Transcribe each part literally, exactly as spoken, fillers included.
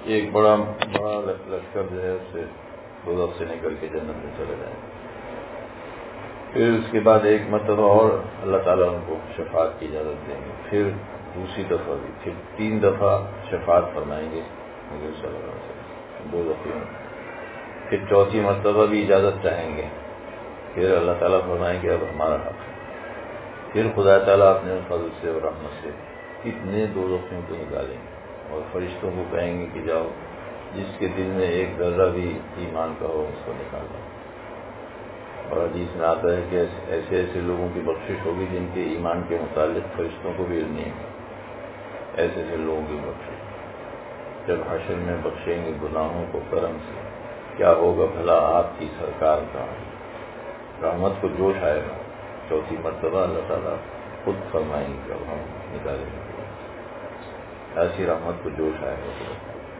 ایک بڑا بڑا لشکر جو ہے اسے دوزخ سے نکل کے جنت میں چلے جائیں گے. پھر اس کے بعد ایک مرتبہ اور اللہ تعالیٰ ان کو شفاعت کی اجازت دیں گے. پھر دوسری دفعہ بھی پھر تین دفعہ شفاعت فرمائیں گے حضور صلی اللہ علیہ وسلم دوزخیوں. پھر چوتھی مرتبہ بھی اجازت چاہیں گے. پھر اللہ تعالیٰ فرمائیں گے اب ہمارا حق ہے. پھر خدا تعالیٰ اپنے فضل سے اور رحمت سے کتنے دوزخیوں کو نکالیں گے اور فرشتوں کو کہیں گے کہ جاؤ جس کے دل میں ایک ذرہ بھی ایمان کا ہو اس کو نکال دو. اور حدیث میں آتا ہے کہ ایسے ایسے لوگوں کی بخشش ہوگی جن کے ایمان کے متعلق فرشتوں کو بھی علم نہیں ہے. ایسے ایسے لوگوں کی بخشش جب حشر میں بخشیں گے گناہوں کو کرم سے کیا ہوگا بھلا آپ کی سرکار کا رحمت کو جوش آئے گا. چوتھی مرتبہ اللہ تعالیٰ خود فرمائیں گے اب ہم نکالیں گے. ایسی رحمت کو جوش آئے گا.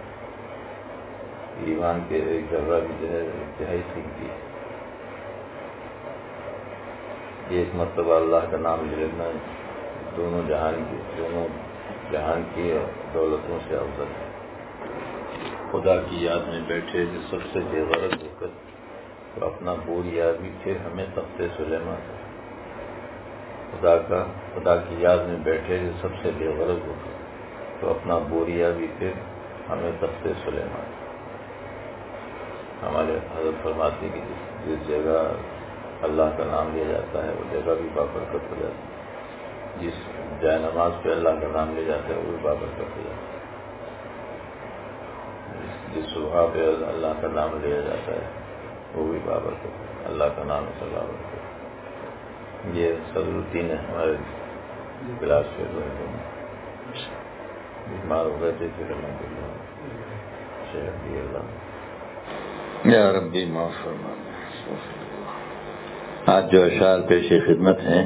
ایمان کے ایک ذرہ بھی جو ہے انتہائی قیمتی ہے. ایک مرتبہ اللہ کا نام لے لینا دونوں جہان کی دونوں جہان کی دولتوں سے افضل ہے. خدا کی یاد میں بیٹھے جو سب سے بے غرض ہو کر تو اپنا بور یاد بھی پھر ہمیں تخت سلیمان ہے. خدا کا خدا کی یاد میں بیٹھے جو سب سے بے غرض ہو کر تو اپنا بوریا بھی پھر ہمیں تخت سلیمان. ہمارے حضرت فرماتے کہ جس جگہ اللہ کا نام لیا جاتا ہے وہ جگہ بھی بابرکت ہو جاتی ہے. جس جائے نماز پہ اللہ کا نام لیا جاتا ہے وہ بھی بابرکت ہو جاتا ہے. جس صبح پہ اللہ کا نام لیا جاتا ہے وہ بھی بابرکت ہے. اللہ کا نام سے بابرکت. یہ سب روٹین ہے ہمارے کلاس پہ. بیمار ہو گئے تھے پھر الحمد للہ شہر بھی اللہ یا ربی معاف فرما. آج جو اشعار پیش خدمت ہیں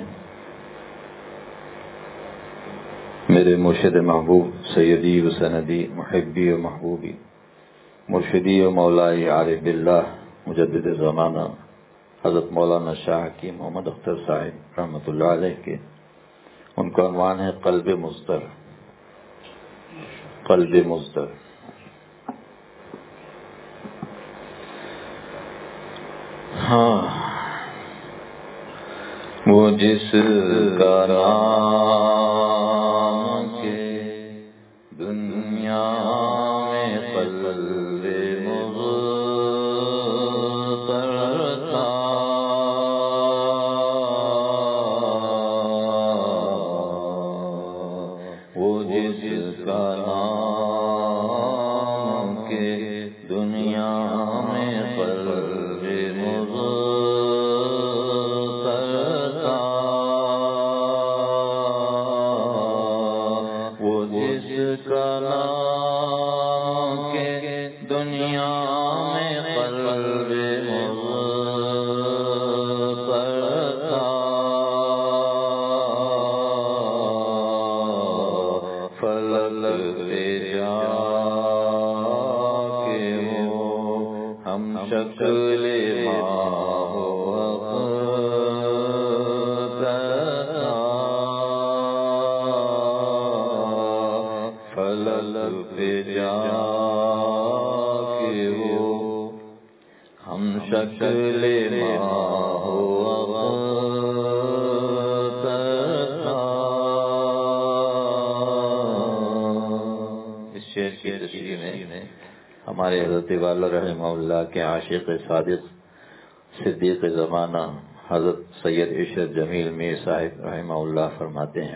میرے مرشد محبوب سیدی و سندی محبی و محبوبی مرشدی و مولائی عارف باللہ مجدد زمانہ حضرت مولانا شاہ کی محمد اختر صاحب رحمۃ اللہ علیہ کے. ان کا عنوان ہے قلب مضطر. قلب مضطر. ہاں وہ جس کا نام کے دنیا میں قلب مضطر تھا وہ جس کا نام کے دنیا میں قلب ہمارے حضرت والا رحمہ اللہ کے عاشق صادق صدیق زمانہ حضرت سید عشرت جمیل میر صاحب رحمہ اللہ فرماتے ہیں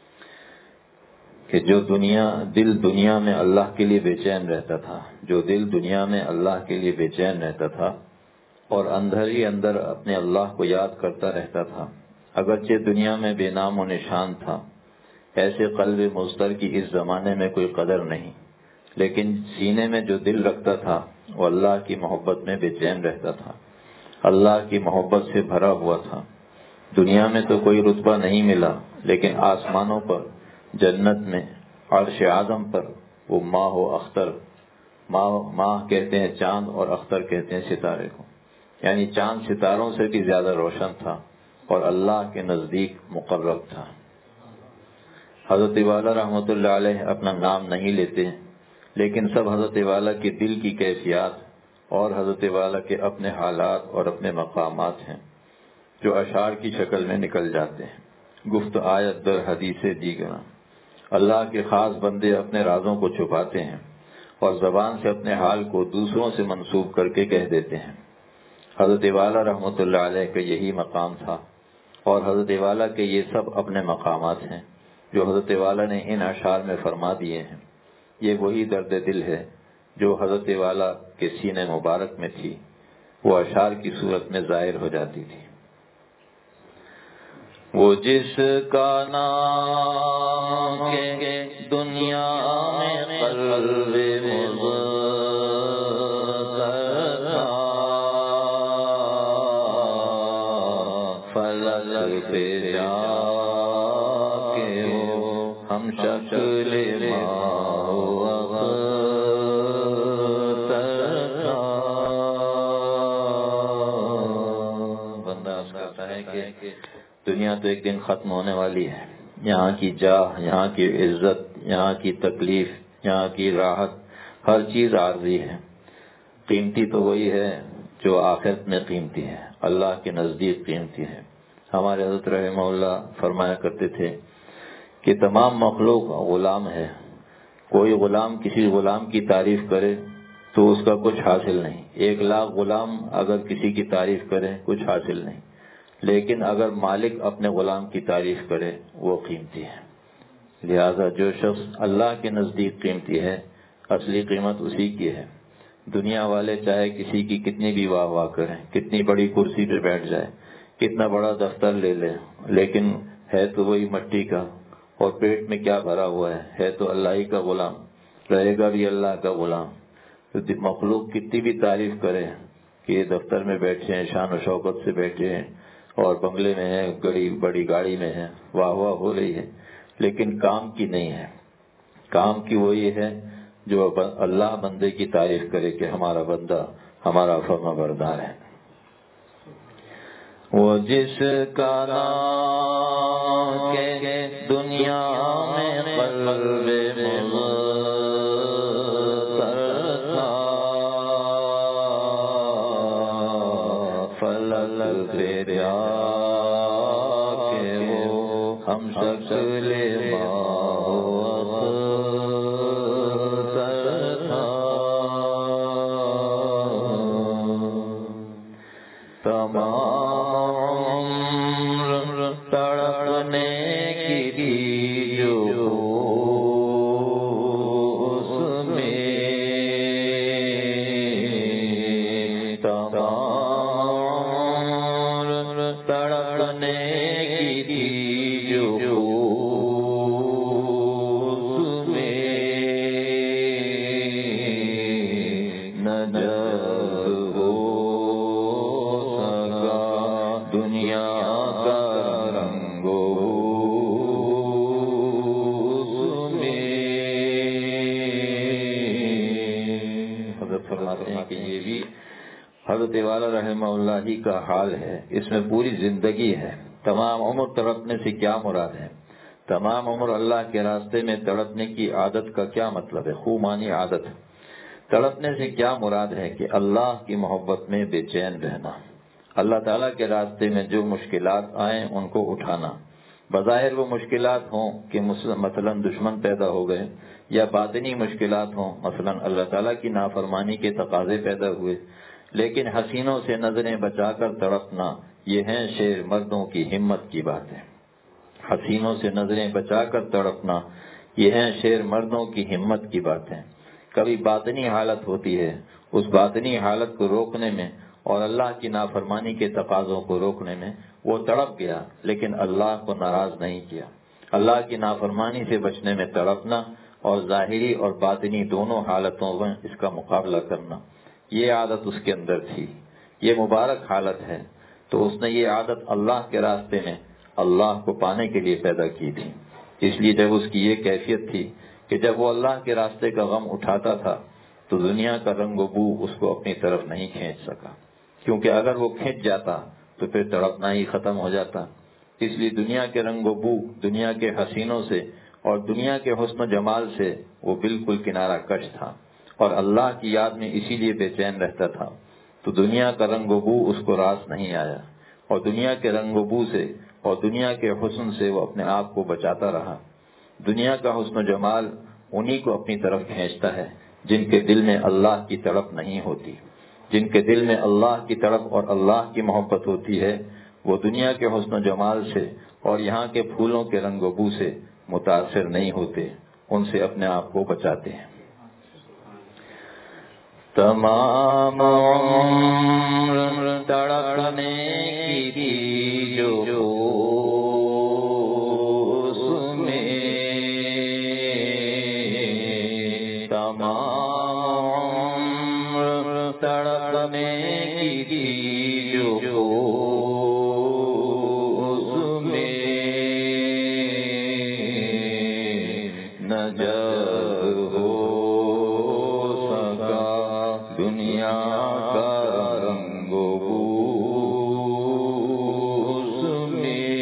کہ جو دنیا دل دنیا میں اللہ کے لیے بے چین رہتا تھا جو دل دنیا میں اللہ کے لیے بے چین رہتا تھا اور اندر ہی اندر اپنے اللہ کو یاد کرتا رہتا تھا اگرچہ دنیا میں بے نام و نشان تھا. ایسے قلب مضطر کی اس زمانے میں کوئی قدر نہیں لیکن سینے میں جو دل رکھتا تھا وہ اللہ کی محبت میں بے چین رہتا تھا. اللہ کی محبت سے بھرا ہوا تھا. دنیا میں تو کوئی رتبہ نہیں ملا لیکن آسمانوں پر جنت میں عرش اعظم پر وہ ماہ و اختر ماہ ماہ کہتے ہیں چاند اور اختر کہتے ہیں ستارے کو یعنی چاند ستاروں سے بھی زیادہ روشن تھا اور اللہ کے نزدیک مقرب تھا. حضرت والا رحمۃ اللہ علیہ اپنا نام نہیں لیتے لیکن سب حضرت والا کے دل کی کیفیات اور حضرت والا کے اپنے حالات اور اپنے مقامات ہیں جو اشعار کی شکل میں نکل جاتے ہیں۔ گفت آیت در حدیث دیگر، اللہ کے خاص بندے اپنے رازوں کو چھپاتے ہیں اور زبان سے اپنے حال کو دوسروں سے منسوب کر کے کہہ دیتے ہیں۔ حضرت والا رحمۃ اللہ علیہ کا یہی مقام تھا، اور حضرت والا کے یہ سب اپنے مقامات ہیں جو حضرت والا نے ان اشعار میں فرما دیے ہیں۔ یہ وہی درد دل ہے جو حضرت والا کے سینے مبارک میں تھی، وہ اشعار کی صورت میں ظاہر ہو جاتی تھی۔ وہ جس کا نام کے دنیا میں قلب فلک پہ جا کے وہ ہم شکل بندہ اس کہتا ہے کہ دنیا تو ایک دن ختم ہونے والی ہے، یہاں کی جاہ، یہاں کی عزت، یہاں کی تکلیف، یہاں کی راحت، ہر چیز عارضی ہے۔ قیمتی تو وہی ہے جو آخرت میں قیمتی ہے، اللہ کے نزدیک قیمتی ہے۔ ہمارے حضرت رحمہ اللہ فرمایا کرتے تھے کہ تمام مخلوق غلام ہے، کوئی غلام کسی غلام کی تعریف کرے تو اس کا کچھ حاصل نہیں، ایک لاکھ غلام اگر کسی کی تعریف کرے کچھ حاصل نہیں، لیکن اگر مالک اپنے غلام کی تعریف کرے وہ قیمتی ہے۔ لہذا جو شخص اللہ کے نزدیک قیمتی ہے، اصلی قیمت اسی کی ہے۔ دنیا والے چاہے کسی کی کتنی بھی واہ واہ کریں، کتنی بڑی کرسی پہ بیٹھ جائے، کتنا بڑا دفتر لے لے، لیکن ہے تو وہی مٹی کا، اور پیٹ میں کیا بھرا ہوا ہے ہے تو اللہ ہی کا غلام، رہے گا بھی اللہ کا غلام۔ تو مخلوق کتنی بھی تعریف کرے کہ یہ دفتر میں بیٹھے ہیں، شان و شوکت سے بیٹھے ہیں اور بنگلے میں ہے، بڑی بڑی گاڑی میں ہے، واہ واہ ہو رہی ہے، لیکن کام کی نہیں ہے۔ کام کی وہی ہے جو اللہ بندے کی تعریف کرے کہ ہمارا بندہ ہمارا فرما بردار ہے۔ وہ جس کا نام کے دنیا میں قلب فلک پہ جا کے وہ ہم شکل حضرت والا رحمہ اللہ ہی کا حال ہے، اس میں پوری زندگی ہے۔ تمام عمر تڑپنے سے کیا مراد ہے؟ تمام عمر اللہ کے راستے میں تڑپنے کی عادت کا کیا مطلب ہے؟ خومانی عادت۔ تڑپنے سے کیا مراد ہے کہ اللہ کی محبت میں بے چین رہنا، اللہ تعالیٰ کے راستے میں جو مشکلات آئیں ان کو اٹھانا، بظاہر وہ مشکلات ہوں کہ مثلا دشمن پیدا ہو گئے، یا باطنی مشکلات ہوں مثلا اللہ تعالیٰ کی نافرمانی کے تقاضے پیدا ہوئے، لیکن حسینوں سے نظریں بچا کر تڑپنا یہ ہیں شیر مردوں کی ہمت کی باتیں۔ حسینوں سے نظریں بچا کر تڑپنا یہ ہیں شیر مردوں کی ہمت کی باتیں۔ کبھی باطنی حالت ہوتی ہے، اس باطنی حالت کو روکنے میں اور اللہ کی نافرمانی کے تقاضوں کو روکنے میں وہ تڑپ گیا، لیکن اللہ کو ناراض نہیں کیا۔ اللہ کی نافرمانی سے بچنے میں تڑپنا اور ظاہری اور باطنی دونوں حالتوں میں اس کا مقابلہ کرنا، یہ عادت اس کے اندر تھی، یہ مبارک حالت ہے۔ تو اس نے یہ عادت اللہ کے راستے میں اللہ کو پانے کے لیے پیدا کی تھی۔ اس لیے جب اس کی یہ کیفیت تھی کہ جب وہ اللہ کے راستے کا غم اٹھاتا تھا تو دنیا کا رنگ و بو اس کو اپنی طرف نہیں کھینچ سکا، کیونکہ اگر وہ کھینچ جاتا تو پھر تڑپنا ہی ختم ہو جاتا۔ اس لیے دنیا کے رنگ و بو، دنیا کے حسینوں سے اور دنیا کے حسن و جمال سے وہ بالکل کنارہ کش تھا اور اللہ کی یاد میں اسی لیے بے چین رہتا تھا، تو دنیا کا رنگ و بو اس کو راس نہیں آیا، اور دنیا کے رنگ و بو سے اور دنیا کے حسن سے وہ اپنے آپ کو بچاتا رہا۔ دنیا کا حسن و جمال انہی کو اپنی طرف کھینچتا ہے جن کے دل میں اللہ کی تڑپ نہیں ہوتی۔ جن کے دل میں اللہ کی تڑپ اور اللہ کی محبت ہوتی ہے، وہ دنیا کے حسن و جمال سے اور یہاں کے پھولوں کے رنگ و بو سے متاثر نہیں ہوتے، ان سے اپنے آپ کو بچاتے ہیں۔ تمام عمر تڑپنے کی تھی جو اس میں، تمام عمر تڑپنے کی تھی جو اس میں، نہ جب ہو دنیا کا رنگ و بو اس میں،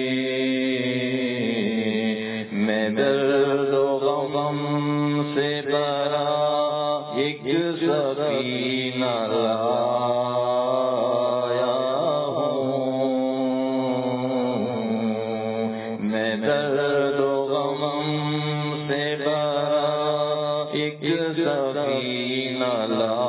میں درد و غم سے بھرا ایک سفینہ لایا ہوں، میں درد و غم سے بھرا ایک سفینہ لایا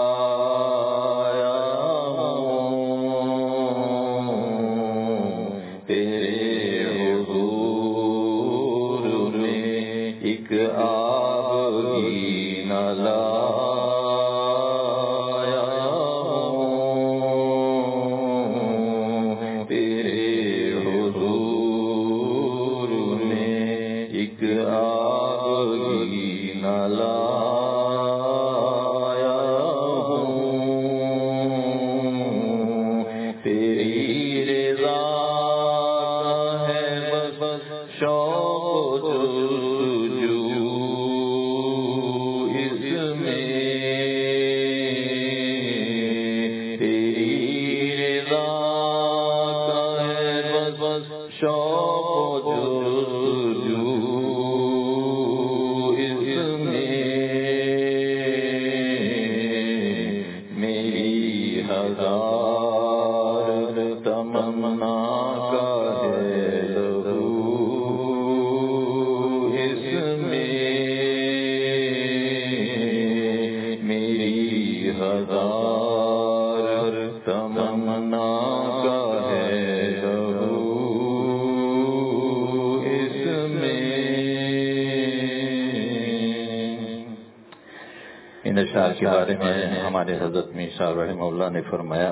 اشعار کے بارے میں ہمارے حضرت میر صاحب رحمہ اللہ نے فرمایا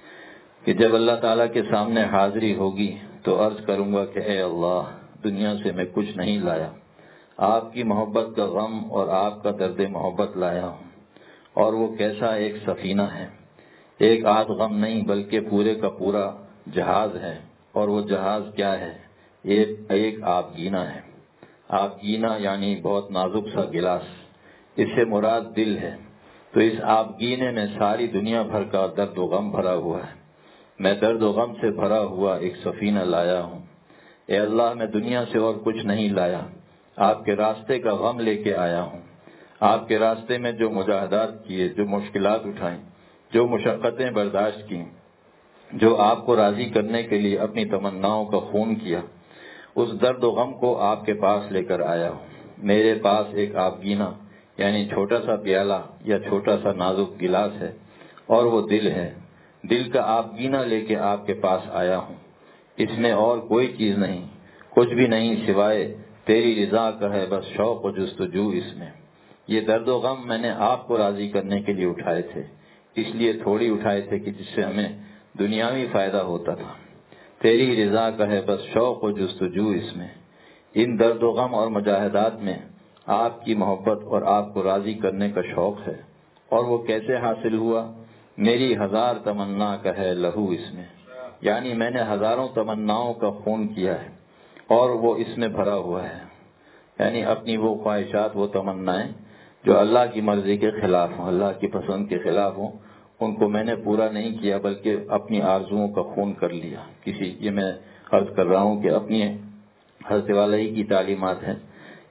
کہ جب اللہ تعالیٰ کے سامنے حاضری ہوگی تو عرض کروں گا کہ اے اللہ، دنیا سے میں کچھ نہیں لایا، آپ کی محبت کا غم اور آپ کا درد محبت لایا ہوں، اور وہ کیسا ایک سفینہ ہے، ایک آدھ غم نہیں بلکہ پورے کا پورا جہاز ہے، اور وہ جہاز کیا ہے؟ ایک ایک آبگینہ ہے۔ آبگینہ یعنی بہت نازک سا گلاس، اس سے مراد دل ہے۔ تو اس آبگینے میں ساری دنیا بھر کا درد و غم بھرا ہوا ہے، میں درد و غم سے بھرا ہوا ایک سفینہ لایا ہوں۔ اے اللہ، میں دنیا سے اور کچھ نہیں لایا، آپ کے راستے کا غم لے کے آیا ہوں۔ آپ کے راستے میں جو مجاہدات کیے، جو مشکلات اٹھائیں، جو مشقتیں برداشت کی، جو آپ کو راضی کرنے کے لیے اپنی تمناؤں کا خون کیا، اس درد و غم کو آپ کے پاس لے کر آیا ہوں۔ میرے پاس ایک آبگینہ یعنی چھوٹا سا پیالہ یا چھوٹا سا نازک گلاس ہے، اور وہ دل ہے۔ دل کا آبگینہ لے کے آپ کے پاس آیا ہوں، اس میں اور کوئی چیز نہیں، کچھ بھی نہیں سوائے تیری رضا کا ہے بس شوق و جستجو اس میں۔ یہ درد و غم میں نے آپ کو راضی کرنے کے لیے اٹھائے تھے، اس لیے تھوڑی اٹھائے تھے کہ جس سے ہمیں دنیاوی فائدہ ہوتا تھا۔ تیری رضا کا ہے بس شوق و جستجو اس میں۔ ان درد و غم اور مجاہدات میں آپ کی محبت اور آپ کو راضی کرنے کا شوق ہے، اور وہ کیسے حاصل ہوا؟ میری ہزار تمنا کا ہے لہو اس میں، یعنی میں نے ہزاروں تمناؤں کا خون کیا ہے اور وہ اس میں بھرا ہوا ہے، یعنی اپنی وہ خواہشات، وہ تمنائیں جو اللہ کی مرضی کے خلاف ہوں، اللہ کی پسند کے خلاف ہوں، ان کو میں نے پورا نہیں کیا بلکہ اپنی آرزوؤں کا خون کر لیا۔ کسی یہ میں عرض کر رہا ہوں کہ اپنی حضرت والا ہی کی تعلیمات ہیں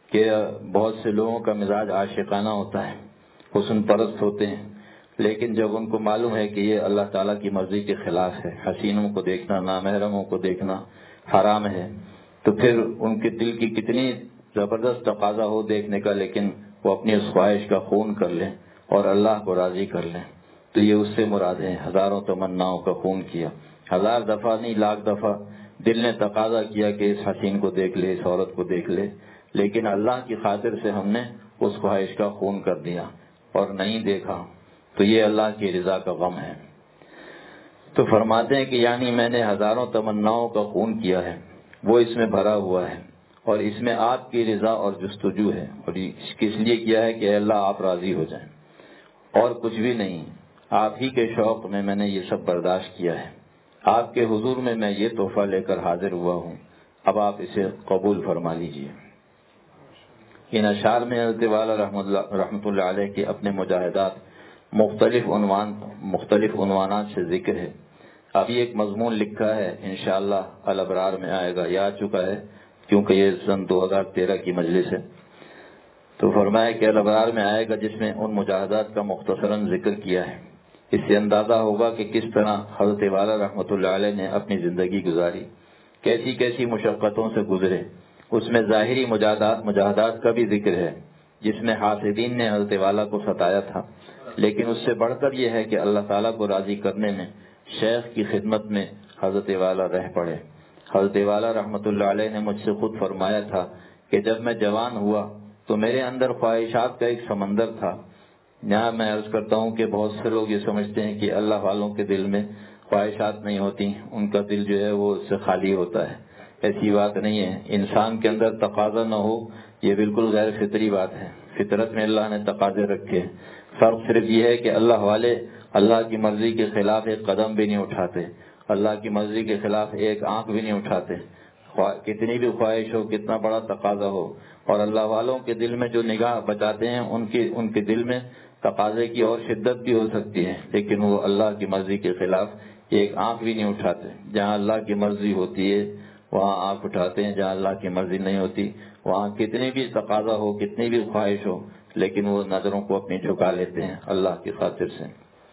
کہ بہت سے لوگوں کا مزاج عاشقانہ ہوتا ہے، حسن پرست ہوتے ہیں، لیکن جب ان کو معلوم ہے کہ یہ اللہ تعالیٰ کی مرضی کے خلاف ہے، حسینوں کو دیکھنا، نامحرموں کو دیکھنا حرام ہے، تو پھر ان کے دل کی کتنی زبردست تقاضا ہو دیکھنے کا، لیکن وہ اپنی اس خواہش کا خون کر لیں اور اللہ کو راضی کر لیں، تو یہ اس سے مراد ہے۔ ہزاروں تمناؤں کا خون کیا، ہزار دفعہ نہیں لاکھ دفعہ دل نے تقاضا کیا کہ اس حسین کو دیکھ لے، اس عورت کو دیکھ لے، لیکن اللہ کی خاطر سے ہم نے اس خواہش کا خون کر دیا اور نہیں دیکھا، تو یہ اللہ کی رضا کا غم ہے۔ تو فرماتے ہیں کہ یعنی میں نے ہزاروں تمناؤں کا خون کیا ہے، وہ اس میں بھرا ہوا ہے، اور اس میں آپ کی رضا اور جستجو ہے، اور کس لیے کیا ہے کہ اللہ آپ راضی ہو جائیں، اور کچھ بھی نہیں، آپ ہی کے شوق میں میں نے یہ سب برداشت کیا ہے، آپ کے حضور میں میں یہ تحفہ لے کر حاضر ہوا ہوں، اب آپ اسے قبول فرما لیجئے۔ ان اشعار میں حضرت والا رحمۃ اللہ علیہ کے اپنے مجاہدات مختلف عنوان مختلف عنوانات سے ذکر ہے۔ ابھی ایک مضمون لکھا ہے، انشاءاللہ الابرار میں آئے گا، یہ آ چکا ہے کیونکہ یہ سن دو ہزار تیرہ کی مجلس ہے، تو فرمایا کہ الابرار میں آئے گا، جس میں ان مجاہدات کا مختصراً ذکر کیا ہے۔ اس سے اندازہ ہوگا کہ کس طرح حضرت والا رحمۃ اللہ علیہ نے اپنی زندگی گزاری، کیسی کیسی مشقتوں سے گزرے۔ اس میں ظاہری مجاہدات مجاہدات کا بھی ذکر ہے، جس میں حاسدین نے حضرت والا کو ستایا تھا، لیکن اس سے بڑھ کر یہ ہے کہ اللہ تعالیٰ کو راضی کرنے میں شیخ کی خدمت میں حضرت والا رہ پڑے۔ حضرت والا رحمۃ اللہ علیہ نے مجھ سے خود فرمایا تھا کہ جب میں جوان ہوا تو میرے اندر خواہشات کا ایک سمندر تھا۔ یہاں میں عرض کرتا ہوں کہ بہت سے لوگ یہ سمجھتے ہیں کہ اللہ والوں کے دل میں خواہشات نہیں ہوتی، ان کا دل جو ہے وہ اس سے خالی ہوتا ہے، ایسی بات نہیں ہے۔ انسان کے اندر تقاضا نہ ہو یہ بالکل غیر فطری بات ہے، فطرت میں اللہ نے تقاضے رکھے، فرق صرف یہ ہے کہ اللہ والے اللہ کی مرضی کے خلاف ایک قدم بھی نہیں اٹھاتے، اللہ کی مرضی کے خلاف ایک آنکھ بھی نہیں اٹھاتے، کتنی بھی خواہش ہو، کتنا بڑا تقاضا ہو، اور اللہ والوں کے دل میں جو نگاہ بچاتے ہیں ان کی ان کے دل میں تقاضے کی اور شدت بھی ہو سکتی ہے، لیکن وہ اللہ کی مرضی کے خلاف ایک آنکھ بھی نہیں اٹھاتے۔ جہاں اللہ کی مرضی ہوتی ہے وہاں آنکھ اٹھاتے ہیں، جہاں اللہ کی مرضی نہیں ہوتی وہاں کتنی بھی تقاضا ہو، کتنی بھی خواہش ہو، لیکن وہ نظروں کو اپنی جھکا لیتے ہیں اللہ کی خاطر سے۔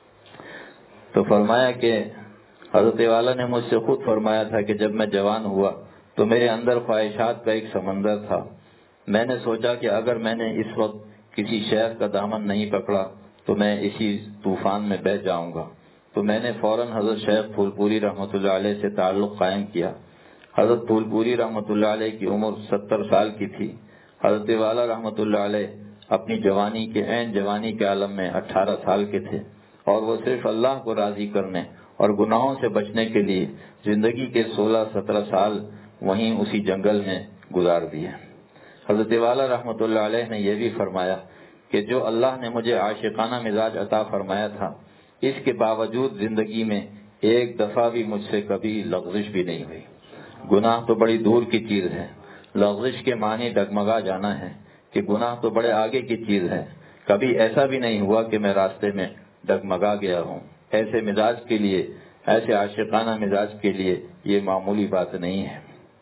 تو فرمایا کہ حضرت والا نے مجھ سے خود فرمایا تھا کہ جب میں جوان ہوا تو میرے اندر خواہشات کا ایک سمندر تھا، میں نے سوچا کہ اگر میں نے اس وقت کسی شیخ کا دامن نہیں پکڑا تو میں اسی طوفان میں بہہ جاؤں گا، تو میں نے فوراً حضرت شیخ پھول پوری رحمۃ اللہ علیہ سے تعلق قائم کیا۔ حضرت پھول پوری رحمۃ اللہ علیہ کی عمر ستر سال کی تھی، حضرت والا رحمۃ اللہ علیہ اپنی جوانی کے عین جوانی کے عالم میں اٹھارہ سال کے تھے، اور وہ صرف اللہ کو راضی کرنے اور گناہوں سے بچنے کے لیے زندگی کے سولہ سترہ سال وہیں اسی جنگل میں گزار دیے۔ حضرت والا رحمۃ اللہ علیہ نے یہ بھی فرمایا کہ جو اللہ نے مجھے عاشقانہ مزاج عطا فرمایا تھا، اس کے باوجود زندگی میں ایک دفعہ بھی مجھ سے کبھی لغزش بھی نہیں ہوئی۔ گناہ تو بڑی دور کی چیز ہے، لغزش کے معنی ڈگمگا جانا ہے، کہ گناہ تو بڑے آگے کی چیز ہے، کبھی ایسا بھی نہیں ہوا کہ میں راستے میں ڈگمگا گیا ہوں۔ ایسے مزاج کے لیے، ایسے عاشقانہ مزاج کے لیے یہ معمولی بات نہیں ہے۔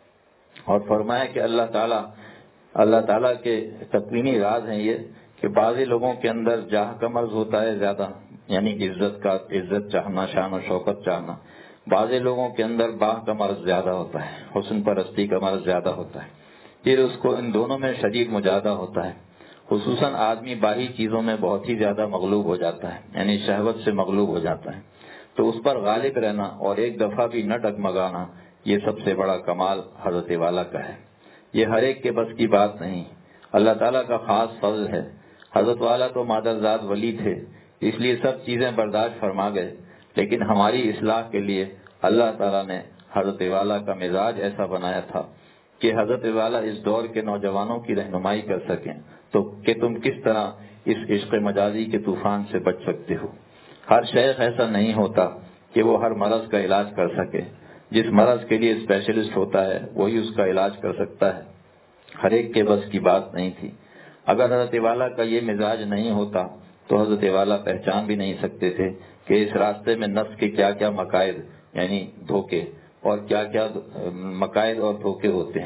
اور فرمایا کہ اللہ تعالیٰ اللہ تعالیٰ کے تکوینی راز ہیں یہ کہ بعضی لوگوں کے اندر جاہ کا مرض ہوتا ہے زیادہ، یعنی عزت کا عزت چاہنا، شان و شوکت چاہنا، بعضی لوگوں کے اندر باہ کا مرض زیادہ ہوتا ہے، حسن پرستی کا مرض زیادہ ہوتا ہے، پھر اس کو ان دونوں میں شدید مجاہدہ ہوتا ہے۔ خصوصاً آدمی باہری چیزوں میں بہت ہی زیادہ مغلوب ہو جاتا ہے، یعنی شہوت سے مغلوب ہو جاتا ہے، تو اس پر غالب رہنا اور ایک دفعہ بھی نہ ڈگمگانا، یہ سب سے بڑا کمال حضرت والا کا ہے۔ یہ ہر ایک کے بس کی بات نہیں، اللہ تعالیٰ کا خاص فضل ہے۔ حضرت والا تو مادرزاد ولی تھے، اس لیے سب چیزیں برداشت فرما گئے، لیکن ہماری اصلاح کے لیے اللہ تعالیٰ نے حضرت والا کا مزاج ایسا بنایا تھا کہ حضرت والا اس دور کے نوجوانوں کی رہنمائی کر سکیں، تو کہ تم کس طرح اس عشق مجازی کے طوفان سے بچ سکتے ہو۔ ہر شیخ ایسا نہیں ہوتا کہ وہ ہر مرض کا علاج کر سکے، جس مرض کے لیے اسپیشلسٹ ہوتا ہے وہی اس کا علاج کر سکتا ہے، ہر ایک کے بس کی بات نہیں تھی۔ اگر حضرت والا کا یہ مزاج نہیں ہوتا تو حضرت والا پہچان بھی نہیں سکتے تھے کہ اس راستے میں نفس کے کیا کیا مقائد یعنی دھوکے اور کیا کیا مقائد اور دھوکے ہوتے ہیں۔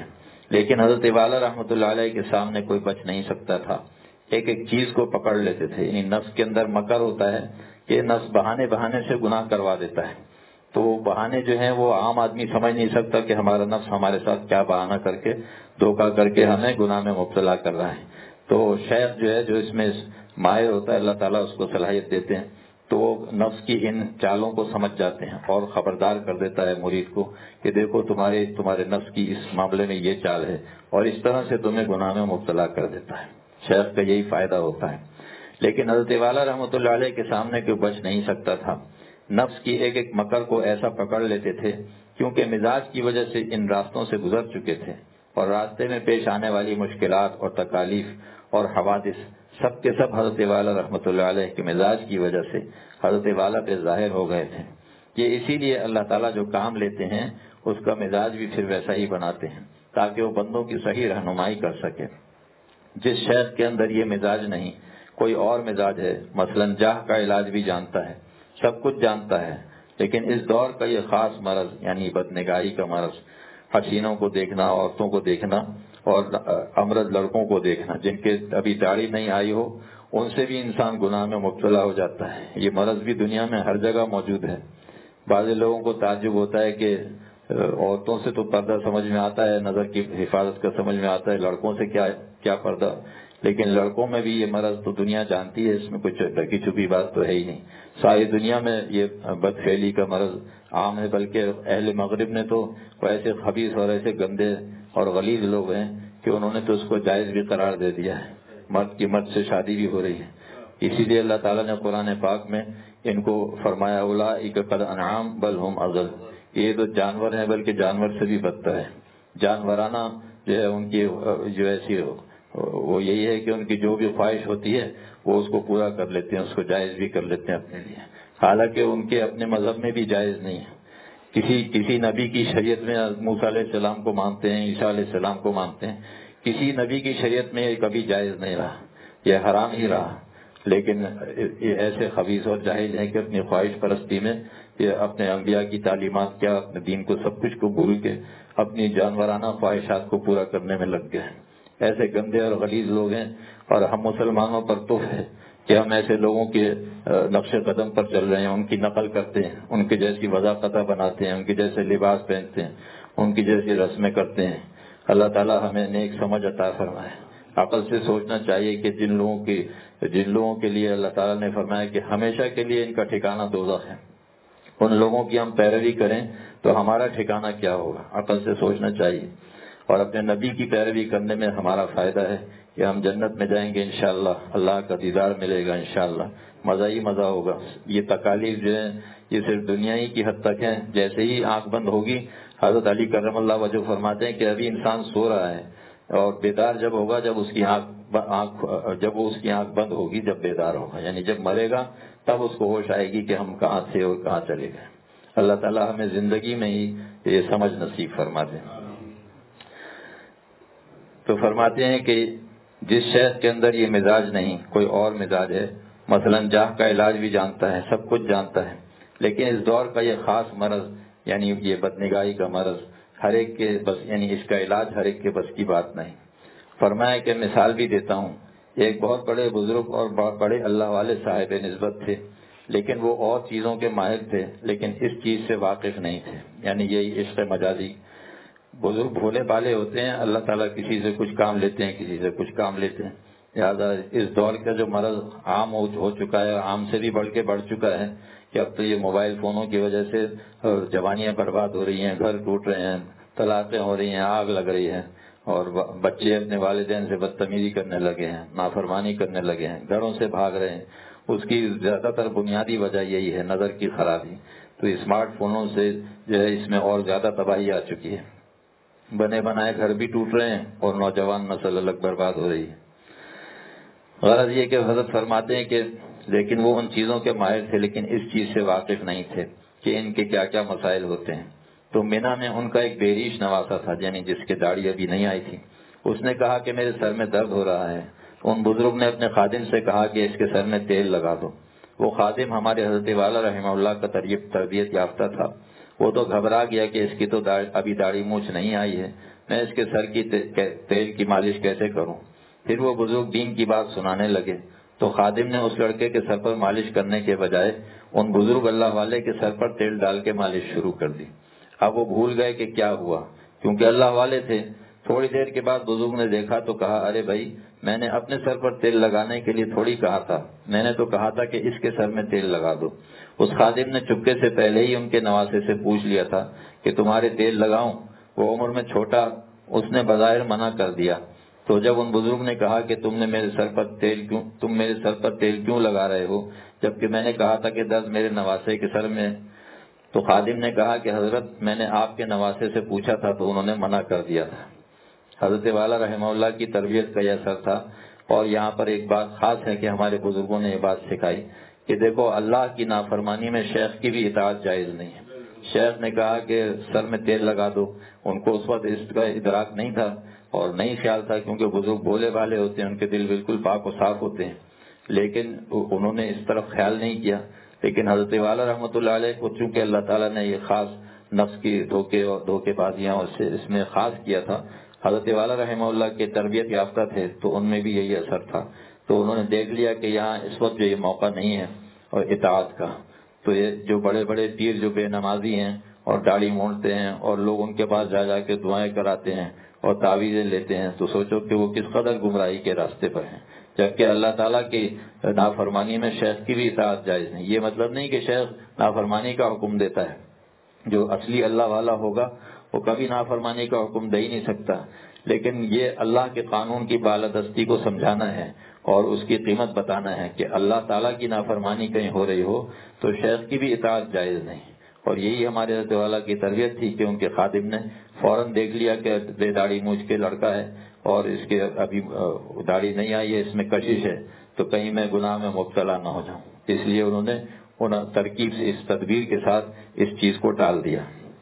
لیکن حضرت والا رحمۃ اللہ علیہ کے سامنے کوئی بچ نہیں سکتا تھا. ایک ایک چیز کو پکڑ لیتے تھے. یعنی نفس کے اندر مکر ہوتا ہے کہ نفس بہانے بہانے سے گناہ کروا دیتا ہے. تو بہانے جو ہیں وہ عام آدمی سمجھ نہیں سکتا کہ ہمارا نفس ہمارے ساتھ کیا بہانہ کر کے دھوکہ کر کے ہمیں گناہ میں مبتلا کر رہا ہے. تو شیخ جو ہے جو اس میں ماہر ہوتا ہے، اللہ تعالیٰ اس کو صلاحیت دیتے ہیں، تو وہ نفس کی ان چالوں کو سمجھ جاتے ہیں اور خبردار کر دیتا ہے مرید کو کہ دیکھو تمہارے تمہارے نفس کی اس معاملے میں یہ چال ہے، اور اس طرح سے تمہیں گناہ میں مبتلا کر دیتا ہے. شیخ کا یہی فائدہ ہوتا ہے. لیکن حضرت والا رحمۃ اللہ علیہ کے سامنے کوئی بچ نہیں سکتا تھا. نفس کی ایک ایک مکر کو ایسا پکڑ لیتے تھے کیونکہ مزاج کی وجہ سے ان راستوں سے گزر چکے تھے، اور راستے میں پیش آنے والی مشکلات اور تکالیف اور حوادث سب کے سب حضرت والا رحمۃ اللہ علیہ کے مزاج کی وجہ سے حضرت والا پہ ظاہر ہو گئے تھے. یہ اسی لیے اللہ تعالیٰ جو کام لیتے ہیں اس کا مزاج بھی پھر ویسا ہی بناتے ہیں تاکہ وہ بندوں کی صحیح رہنمائی کر سکے. جس شیخ کے اندر یہ مزاج نہیں، کوئی اور مزاج ہے، مثلا جاہ کا علاج بھی جانتا ہے، سب کچھ جانتا ہے، لیکن اس دور کا یہ خاص مرض یعنی بدنگاہی کا مرض، حسینوں کو دیکھنا، عورتوں کو دیکھنا اور امرد لڑکوں کو دیکھنا جن کے ابھی داڑھی نہیں آئی ہو، ان سے بھی انسان گناہ میں مبتلا ہو جاتا ہے. یہ مرض بھی دنیا میں ہر جگہ موجود ہے. بعض لوگوں کو تعجب ہوتا ہے کہ عورتوں سے تو پردہ سمجھ میں آتا ہے، نظر کی حفاظت کا سمجھ میں آتا ہے، لڑکوں سے کیا کیا پردہ، لیکن لڑکوں میں بھی یہ مرض تو دنیا جانتی ہے، اس میں کچھ ڈکی چھپی بات تو ہے ہی نہیں. ساری دنیا میں یہ بد فعلی کا مرض عام ہے، بلکہ اہل مغرب نے تو ایسے خبیث اور ایسے گندے اور غلیظ لوگ ہیں کہ انہوں نے تو اس کو جائز بھی قرار دے دیا ہے. مرد کی مرد سے شادی بھی ہو رہی ہے. اسی لیے اللہ تعالیٰ نے قرآن پاک میں ان کو فرمایا اولئک قد انعم بل ہم اضل، یہ تو جانور ہیں بلکہ جانور سے بھی بدتر ہے. جانورانہ جو ہے ان کی جو ایسی وہ یہی ہے کہ ان کی جو بھی خواہش ہوتی ہے وہ اس کو پورا کر لیتے ہیں، اس کو جائز بھی کر لیتے ہیں اپنے لیے، حالانکہ ان کے اپنے مذہب میں بھی جائز نہیں ہے. کسی کسی نبی کی شریعت میں موسیٰ علیہ السلام کو مانتے ہیں، عیسیٰ علیہ السلام کو مانتے ہیں، کسی نبی کی شریعت میں یہ کبھی جائز نہیں رہا، یہ حرام ہی رہا. لیکن یہ ایسے خبیث اور جاہل ہیں کہ اپنی خواہش پرستی میں یہ اپنے انبیاء کی تعلیمات کیا، اپنے دین کو سب کچھ کو بھول کے اپنی جانورانہ خواہشات کو پورا کرنے میں لگ گئے ہیں. ایسے گندے اور غلیظ لوگ ہیں، اور ہم مسلمانوں پر تو ہے کہ ہم ایسے لوگوں کے نقش قدم پر چل رہے ہیں، ان کی نقل کرتے ہیں، ان کی جیسی وضاقتہ بناتے ہیں، ان کے جیسے لباس پہنتے ہیں، ان کی جیسی رسمیں کرتے ہیں. اللہ تعالیٰ ہمیں نیک سمجھ عطا فرمائے. عقل سے سوچنا چاہیے کہ جن لوگوں کی جن لوگوں کے لیے اللہ تعالیٰ نے فرمایا کہ ہمیشہ کے لیے ان کا ٹھکانہ دوزخ ہے، ان لوگوں کی ہم پیروی کریں تو ہمارا ٹھکانہ کیا ہوگا. عقل سے سوچنا چاہیے. اور اپنے نبی کی پیروی کرنے میں ہمارا فائدہ ہے کہ ہم جنت میں جائیں گے انشاءاللہ، اللہ کا دیدار ملے گا انشاءاللہ، مزہ ہی مزہ ہوگا. یہ تکالیف جو ہیں یہ صرف دنیا ہی کی حد تک ہیں. جیسے ہی آنکھ بند ہوگی، حضرت علی کرم اللہ وجہ فرماتے ہیں کہ ابھی انسان سو رہا ہے اور بیدار جب ہوگا جب اس کی آنکھ آنکھ جب وہ اس کی آنکھ بند ہوگی، جب بیدار ہوگا، یعنی جب مرے گا تب اس کو ہوش آئے گی کہ ہم کہاں تھے اور کہاں چلے گئے. اللہ تعالیٰ ہمیں زندگی میں ہی یہ سمجھ نصیب فرما دے. تو فرماتے ہیں کہ جس شیخ کے اندر یہ مزاج نہیں، کوئی اور مزاج ہے، مثلا جاہ کا علاج بھی جانتا ہے، سب کچھ جانتا ہے، لیکن اس دور کا یہ خاص مرض یعنی یہ بدنگاہی کا مرض ہر ایک کے بس، یعنی اس کا علاج ہر ایک کے بس کی بات نہیں. فرمایا کہ مثال بھی دیتا ہوں. ایک بہت بڑے بزرگ اور بڑے اللہ والے صاحب نسبت تھے، لیکن وہ اور چیزوں کے ماہر تھے لیکن اس چیز سے واقف نہیں تھے، یعنی یہی عشق مجازی. بزرگ بھولے بالے ہوتے ہیں، اللہ تعالیٰ کسی سے کچھ کام لیتے ہیں، کسی سے کچھ کام لیتے ہیں. لہٰذا اس دور کا جو مرض عام ہو چکا ہے، عام سے بھی بڑھ کے بڑھ چکا ہے کہ اب تو یہ موبائل فونوں کی وجہ سے جوانیاں برباد ہو رہی ہیں، گھر ٹوٹ رہے ہیں، طلاقیں ہو رہی ہیں، آگ لگ رہی ہے، اور بچے اپنے والدین سے بدتمیزی کرنے لگے ہیں، نافرمانی کرنے لگے ہیں، گھروں سے بھاگ رہے ہیں. اس کی زیادہ تر بنیادی وجہ یہی ہے، نظر کی خرابی. تو اسمارٹ فونوں سے جو ہے اس میں اور زیادہ تباہی آ چکی ہے. بنے بنائے گھر بھی ٹوٹ رہے ہیں اور نوجوان نسل الگ برباد ہو رہی ہے. غرض یہ کہ حضرت فرماتے ہیں کہ لیکن وہ ان چیزوں کے ماہر تھے لیکن اس چیز سے واقف نہیں تھے کہ ان کے کیا کیا مسائل ہوتے ہیں. تو مینا میں ان کا ایک بیریش نواسا تھا، یعنی جس کی داڑھی ابھی نہیں آئی تھی. اس نے کہا کہ میرے سر میں درد ہو رہا ہے. ان بزرگ نے اپنے خادم سے کہا کہ اس کے سر میں تیل لگا دو. وہ خادم ہمارے حضرت والا رحمہ اللہ کا تربیت یافتہ تھا. وہ تو گھبرا گیا کہ اس کی تو ابھی داڑھی مونچھ نہیں آئی ہے، میں اس کے سر کی تیل کی مالش کیسے کروں؟ پھر وہ بزرگ دین کی بات سنانے لگے تو خادم نے اس لڑکے کے سر پر مالش کرنے کے بجائے ان بزرگ اللہ والے کے سر پر تیل ڈال کے مالش شروع کر دی۔ اب وہ بھول گئے کہ کیا ہوا، کیونکہ اللہ والے تھے۔ تھوڑی دیر کے بعد بزرگ نے دیکھا تو کہا، ارے بھائی، میں نے اپنے سر پر تیل لگانے کے لیے تھوڑی کہا تھا، میں نے تو کہا تھا کہ اس کے سر میں تیل لگا دو۔ اس خادم نے چپکے سے پہلے ہی ان کے نواسے سے پوچھ لیا تھا کہ تمہارے تیل لگاؤں؟ وہ عمر میں چھوٹا، اس نے بظاہر منع کر دیا۔ تو جب ان بزرگ نے کہا کہ تم نے میرے سر پر تیل کیوں تم میرے سر پر تیل کیوں لگا رہے ہو جبکہ میں نے کہا تھا کہ درد میرے نواسے کے سر میں، تو خادم نے کہا کہ حضرت میں نے آپ کے نواسے سے پوچھا تھا تو انہوں نے منع کر دیا تھا۔ حضرت والا رحمہ اللہ کی تربیت کا یہ اثر تھا۔ اور یہاں پر ایک بات خاص ہے کہ ہمارے بزرگوں نے یہ بات سکھائی کہ دیکھو، اللہ کی نافرمانی میں شیخ کی بھی اطاعت جائز نہیں ہے۔ شیخ نے کہا کہ سر میں تیل لگا دو، ان کو اس وقت اس کا ادراک نہیں تھا اور نہیں خیال تھا، کیونکہ بزرگ بولے والے ہوتے ہیں، ان کے دل بالکل پاک و صاف ہوتے ہیں، لیکن انہوں نے اس طرف خیال نہیں کیا۔ لیکن حضرت والا رحمۃ اللہ علیہ کو چونکہ اللہ تعالیٰ نے یہ خاص نفس کی دھوکے اور دھوکے بازیاں اس میں خاص کیا تھا، حضرت والا رحمہ اللہ کے تربیت یافتہ تھے تو ان میں بھی یہی اثر تھا۔ تو انہوں نے دیکھ لیا کہ یہاں اس وقت جو یہ موقع نہیں ہے اور اطاعت کا، تو یہ جو بڑے بڑے پیر جو بے نمازی ہیں اور داڑھی مونڈتے ہیں اور لوگ ان کے پاس جا جا کے دعائیں کراتے ہیں اور تعویذیں لیتے ہیں، تو سوچو کہ وہ کس قدر گمراہی کے راستے پر ہیں۔ جبکہ اللہ تعالیٰ کی نافرمانی میں شیخ کی بھی اطاعت جائز نہیں۔ یہ مطلب نہیں کہ شیخ نافرمانی کا حکم دیتا ہے، جو اصلی اللہ والا ہوگا وہ کبھی نافرمانی کا حکم دے ہی نہیں سکتا، لیکن یہ اللہ کے قانون کی بالادستی کو سمجھانا ہے اور اس کی قیمت بتانا ہے کہ اللہ تعالیٰ کی نافرمانی کہیں ہو رہی ہو تو شیخ کی بھی اطاعت جائز نہیں۔ اور یہی ہمارے حضرت والا کی تربیت تھی کہ ان کے خادم نے فوراً دیکھ لیا کہ بے داڑھی مونچھ کے لڑکا ہے اور اس کے ابھی داڑھی نہیں آئی ہے، اس میں کشش ہے، تو کہیں میں گناہ میں مبتلا نہ ہو جاؤں، اس لیے انہوں نے ان ترکیب سے اس تدبیر کے ساتھ اس چیز کو ٹال دیا۔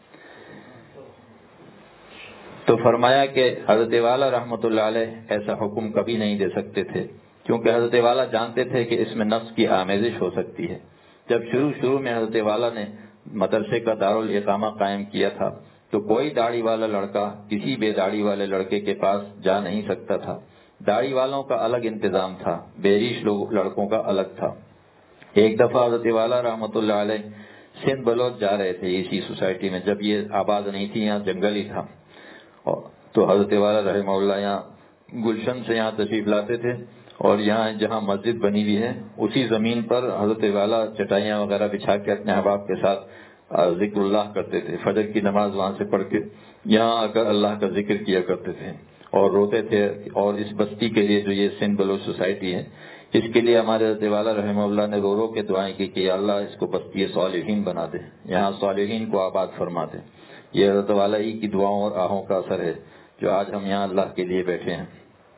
تو فرمایا کہ حضرت والا رحمۃ اللہ علیہ ایسا حکم کبھی نہیں دے سکتے تھے، کیونکہ حضرت والا جانتے تھے کہ اس میں نفس کی آمیزش ہو سکتی ہے۔ جب شروع شروع میں حضرت والا نے مدرسے کا دارالاقامہ قائم کیا تھا تو کوئی داڑھی والا لڑکا کسی بے داڑھی والے لڑکے کے پاس جا نہیں سکتا تھا۔ داڑھی والوں کا الگ انتظام تھا، بیریش لوگ لڑکوں کا الگ تھا۔ ایک دفعہ حضرت والا رحمۃ اللہ علیہ سندھ بلوچ جا رہے تھے اسی سوسائٹی میں، جب یہ آباد نہیں تھی، یہاں جنگل ہی تھا، تو حضرت والا رحمہ اللہ یہاں گلشن سے یہاں تشریف لاتے تھے اور یہاں جہاں مسجد بنی ہوئی ہے اسی زمین پر حضرت والا چٹائیاں وغیرہ بچھا کے اپنے احباب کے ساتھ ذکر اللہ کرتے تھے، فجر کی نماز وہاں سے پڑھ کے یہاں آ کر اللہ کا ذکر کیا کرتے تھے اور روتے تھے۔ اور اس بستی کے لیے جو یہ سندھ بلوچ سوسائٹی ہے، اس کے لیے ہمارے حضرت والا رحمہ اللہ نے رو رو کے دعائیں کی کہ یا اللہ اس کو بستی صالحین بنا دے، یہاں صالحین کو آباد فرما دے۔ یہ حضرت والا ہی کی دعاؤں اور آہوں کا اثر ہے جو آج ہم یہاں اللہ کے لیے بیٹھے ہیں۔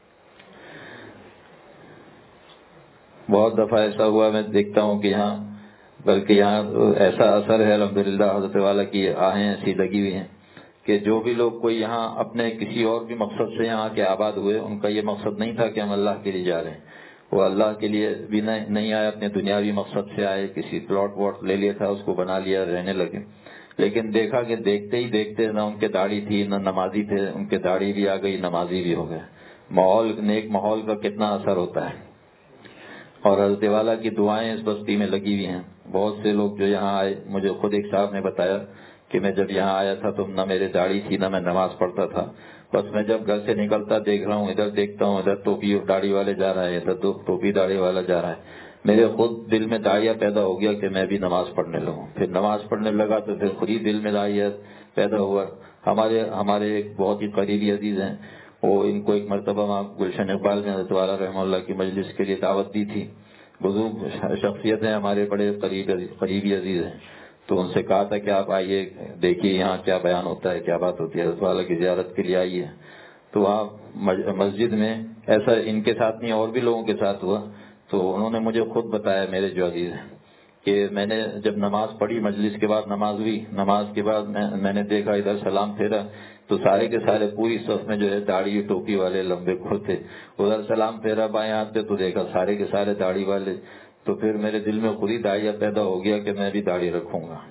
بہت دفعہ ایسا ہوا میں دیکھتا ہوں کہ یہاں بلکہ یہاں ایسا اثر ہے الحمدللہ حضرت والا کی آہیں ایسی لگی ہوئی ہیں کہ جو بھی لوگ کوئی یہاں اپنے کسی اور بھی مقصد سے یہاں کے آباد ہوئے، ان کا یہ مقصد نہیں تھا کہ ہم اللہ کے لیے جا رہے ہیں، وہ اللہ کے لیے بھی نہیں آئے، اپنے دنیاوی مقصد سے آئے، کسی پلاٹ واٹ لے لیا تھا اس کو بنا لیا، رہنے لگے، لیکن دیکھا کہ دیکھتے ہی دیکھتے نہ ان کے داڑھی تھی نہ نمازی تھے، ان کے داڑھی بھی آ گئی، نمازی بھی ہو گئے۔ ماحول، نیک ماحول کا کتنا اثر ہوتا ہے۔ اور حضرت والا کی دعائیں اس بستی میں لگی ہوئی ہیں۔ بہت سے لوگ جو یہاں آئے، مجھے خود ایک صاحب نے بتایا کہ میں جب یہاں آیا تھا تو نہ میرے داڑھی تھی نہ میں نماز پڑھتا تھا، بس میں جب گھر سے نکلتا دیکھ رہا ہوں، ادھر دیکھتا ہوں ادھر ٹوپی داڑھی والے جا رہا ہے، ادھر ٹوپی داڑھی والا جا رہا ہے، میرے خود دل میں داعیہ پیدا ہو گیا کہ میں بھی نماز پڑھنے لگوں۔ پھر نماز پڑھنے لگا تو پھر خود ہی دل میں داعیہ پیدا ہوا۔ ہمارے ہمارے ایک بہت ہی قریبی عزیز ہیں، وہ ان کو ایک مرتبہ وہاں گلشن اقبال میں حضرت والا رحمہ اللہ کی مجلس کے لیے دعوت دی تھی۔ بزرگ شخصیت ہیں، ہمارے بڑے قریبی عزیز ہیں، تو ان سے کہا تھا کہ آپ آئیے دیکھیے یہاں کیا بیان ہوتا ہے، کیا بات ہوتی ہے، حضرت والا کی زیارت کے لیے آئیے۔ تو وہاں مسجد میں ایسا ان کے ساتھ نہیں اور بھی لوگوں کے ساتھ ہوا، تو انہوں نے مجھے خود بتایا میرے جو عزیز ہیں کہ میں نے جب نماز پڑھی، مجلس کے بعد نماز ہوئی، نماز کے بعد میں نے دیکھا ادھر سلام پھیرا تو سارے کے سارے پوری صف میں جو ہے داڑھی ٹوپی والے لمبے کھول تھے، ادھر سلام پھیرا بائیں ہاتھ سے تو دیکھا سارے کے سارے داڑھی والے، تو پھر میرے دل میں خود ہی داعیہ پیدا ہو گیا کہ میں بھی داڑھی رکھوں گا۔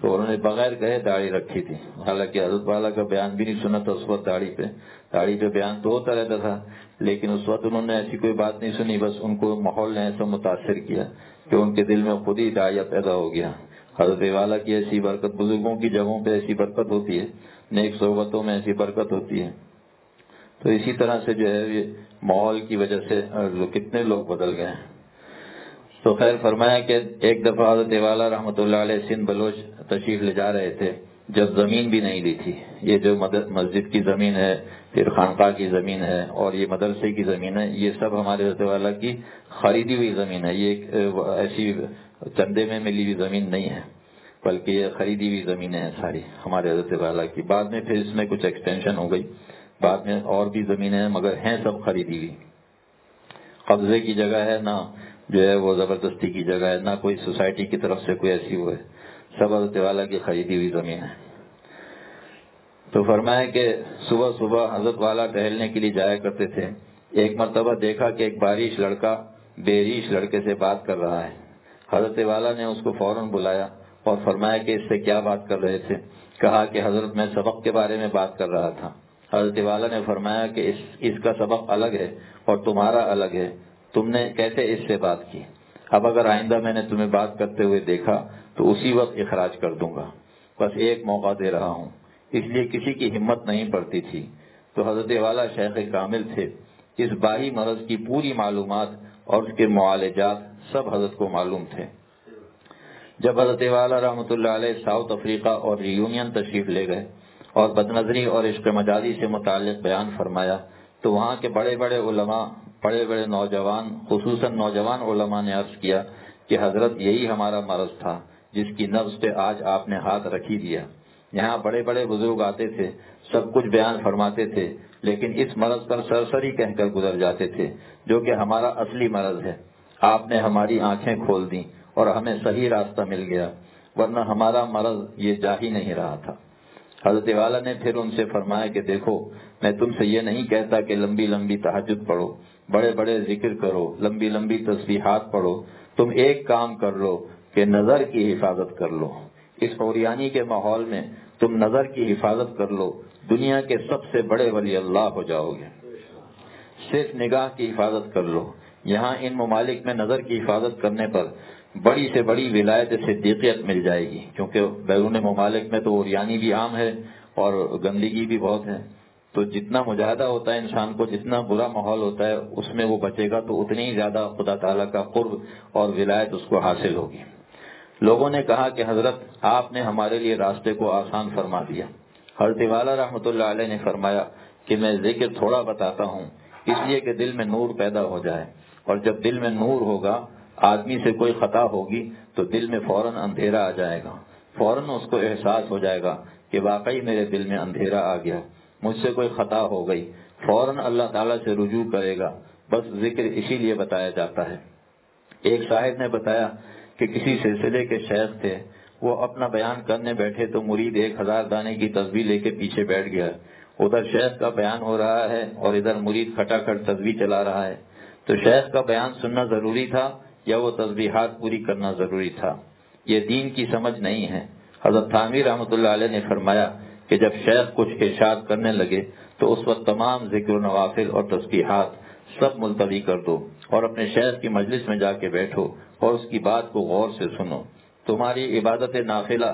تو انہوں نے بغیر کہے داڑھی رکھی تھی، حالانکہ حضرت والا کا بیان بھی نہیں سنا تھا اس وقت، داڑھی پہ داڑھی پہ بیان تو ہوتا رہتا تھا، لیکن اس وقت انہوں نے ایسی کوئی بات نہیں سنی، بس ان کو ماحول نے ایسا متاثر کیا کہ ان کے دل میں خود ہی داعیہ پیدا ہو گیا۔ حضرت والا کی ایسی برکت، بزرگوں کی جگہوں پہ ایسی برکت ہوتی ہے، نیک صحبتوں میں ایسی برکت ہوتی ہے۔ تو اسی طرح سے جو ہے یہ ماحول کی وجہ سے کتنے لوگ بدل گئے ہیں۔ تو خیر فرمایا کہ ایک دفعہ حضرت والا رحمۃ اللہ علیہ سندھ بلوچ تشریف لے جا رہے تھے، جب زمین بھی نہیں لی تھی، یہ جو مسجد کی زمین ہے، پھر خانقاہ کی زمین ہے اور یہ مدرسے کی زمین ہے، یہ سب ہمارے حضرت والا کی خریدی ہوئی زمین ہے، یہ ایسی چندے میں ملی ہوئی زمین نہیں ہے، بلکہ یہ خریدی ہوئی زمینیں ہیں ساری ہمارے حضرت والا کی۔ بعد میں پھر اس میں کچھ ایکسٹینشن ہو گئی، بعد میں اور بھی زمینیں ہیں، مگر ہیں سب خریدی ہوئی، قبضے کی جگہ ہے نہ جو ہے وہ زبردستی کی جگہ ہے، نہ کوئی سوسائٹی کی طرف سے کوئی ایسی وہ ہے، سب حضرت والا کی خریدی ہوئی زمین ہے۔ تو فرمایا کہ صبح صبح حضرت والا ٹہلنے کے لیے جایا کرتے تھے، ایک مرتبہ دیکھا کہ ایک باریش لڑکا بےریش لڑکے سے بات کر رہا ہے۔ حضرت والا نے اس کو فوراً بلایا اور فرمایا کہ اس سے کیا بات کر رہے تھے؟ کہا کہ حضرت میں سبق کے بارے میں بات کر رہا تھا۔ حضرت والا نے فرمایا کہ اس اس کا سبق الگ ہے اور تمہارا الگ ہے، تم نے کیسے اس سے بات کی؟ اب اگر آئندہ میں نے تمہیں بات کرتے ہوئے دیکھا تو اسی وقت اخراج کر دوں گا، بس ایک موقع دے رہا ہوں، اس لیے کسی کی ہمت نہیں پڑتی تھی۔ تو حضرت والا شیخ کامل تھے، اس باہی مرض کی پوری معلومات اور اس کے معالجات سب حضرت کو معلوم تھے۔ جب حضرت والا رحمۃ اللہ علیہ ساؤتھ افریقہ اور ریونین تشریف لے گئے اور بدنظری اور عشق مجازی سے متعلق بیان فرمایا تو وہاں کے بڑے بڑے علماء، بڑے بڑے نوجوان، خصوصاً نوجوان علماء نے عرض کیا کہ حضرت یہی ہمارا مرض تھا جس کی نبض پہ آج آپ نے ہاتھ رکھی دیا۔ یہاں بڑے بڑے بزرگ آتے تھے، سب کچھ بیان فرماتے تھے، لیکن اس مرض پر سرسری کہہ کر گزر جاتے تھے جو کہ ہمارا اصلی مرض ہے۔ آپ نے ہماری آنکھیں کھول دیں اور ہمیں صحیح راستہ مل گیا، ورنہ ہمارا مرض یہ جا ہی نہیں رہا تھا۔ حضرت والا نے پھر ان سے فرمایا کہ دیکھو، میں تم سے یہ نہیں کہتا کہ لمبی لمبی تہجد پڑھو، بڑے بڑے ذکر کرو، لمبی لمبی تسبیحات پڑھو، تم ایک کام کر لو کہ نظر کی حفاظت کر لو۔ اس عریانی کے ماحول میں تم نظر کی حفاظت کر لو، دنیا کے سب سے بڑے ولی اللہ ہو جاؤ گے۔ صرف نگاہ کی حفاظت کر لو۔ یہاں ان ممالک میں نظر کی حفاظت کرنے پر بڑی سے بڑی ولایت صدیقیت مل جائے گی، کیونکہ بیرون ممالک میں تو عریانی بھی عام ہے اور گندگی بھی بہت ہے، تو جتنا مجاہدہ ہوتا ہے انسان کو، جتنا برا ماحول ہوتا ہے اس میں وہ بچے گا تو اتنی ہی زیادہ خدا تعالیٰ کا قرب اور ولایت اس کو حاصل ہوگی۔ لوگوں نے کہا کہ حضرت آپ نے ہمارے لیے راستے کو آسان فرما دیا۔ حضرت والا رحمۃ اللہ علیہ نے فرمایا کہ میں ذکر تھوڑا بتاتا ہوں اس لیے کہ دل میں نور پیدا ہو جائے، اور جب دل میں نور ہوگا، آدمی سے کوئی خطا ہوگی تو دل میں فوراً اندھیرا آ جائے گا، فوراً اس کو احساس ہو جائے گا کہ واقعی میرے دل میں اندھیرا آ گیا، مجھ سے کوئی خطا ہو گئی، فوراً اللہ تعالیٰ سے رجوع کرے گا۔ بس ذکر اسی لیے بتایا جاتا ہے۔ ایک صاحب نے بتایا کہ کسی سلسلے کے شیخ تھے، وہ اپنا بیان کرنے بیٹھے تو مرید ایک ہزار دانے کی تسبیح لے کے پیچھے بیٹھ گیا، ادھر شیخ کا بیان ہو رہا ہے اور ادھر مرید کھٹا کھٹ تسبیح چلا رہا ہے، تو شیخ کا بیان سننا ضروری تھا یا وہ تسبیحات پوری کرنا ضروری تھا؟ یہ دین کی سمجھ نہیں ہے۔ حضرت تھانوی رحمۃ اللہ علیہ نے فرمایا کہ جب شیخ کچھ ارشاد کرنے لگے تو اس وقت تمام ذکر و نوافل اور تسبیحات سب ملتوی کر دو اور اپنے شیخ کی مجلس میں جا کے بیٹھو اور اس کی بات کو غور سے سنو۔ تمہاری عبادت نافلہ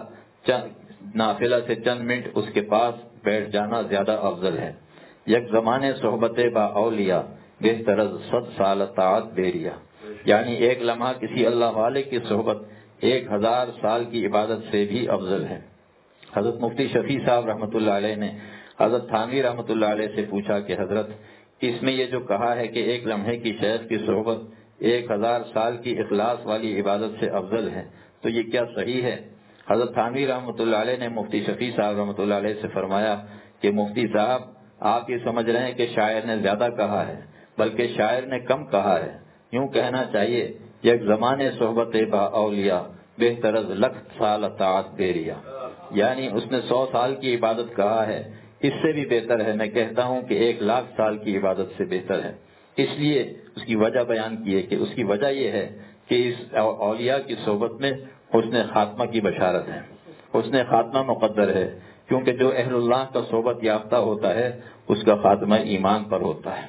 نافلہ سے چند منٹ اس کے پاس بیٹھ جانا زیادہ افضل ہے۔ یک زمانے صحبت با اولیاء بہتر از صد سال طاعت بیریا، یعنی ایک لمحہ کسی اللہ والے کی صحبت ایک ہزار سال کی عبادت سے بھی افضل ہے۔ حضرت مفتی شفیع صاحب رحمۃ اللہ علیہ نے حضرت تھانوی رحمۃ اللہ علیہ سے پوچھا کہ حضرت اس میں یہ جو کہا ہے کہ ایک لمحے کی شیخ کی صحبت ایک ہزار سال کی اخلاص والی عبادت سے افضل ہے، تو یہ کیا صحیح ہے؟ حضرت تھانوی رحمۃ اللہ علیہ نے مفتی شفیع صاحب رحمۃ اللہ علیہ سے فرمایا کہ مفتی صاحب آپ یہ سمجھ رہے ہیں کہ شاعر نے زیادہ کہا ہے، بلکہ شاعر نے کم کہا ہے۔ یوں کہنا چاہیے یک زمانے صحبت با اولیاء بہتر از لکھ سال طاعت بیریا، یعنی اس نے سو سال کی عبادت کہا ہے، اس سے بھی بہتر ہے، میں کہتا ہوں کہ ایک لاکھ سال کی عبادت سے بہتر ہے۔ اس لیے اس کی وجہ بیان کی ہے کہ اس کی وجہ یہ ہے کہ اس اولیاء کی صحبت میں حسن خاتمہ کی بشارت ہے۔ حسن خاتمہ مقدر ہے، کیونکہ جو اہل اللہ کا صحبت یافتہ ہوتا ہے اس کا خاتمہ ایمان پر ہوتا ہے۔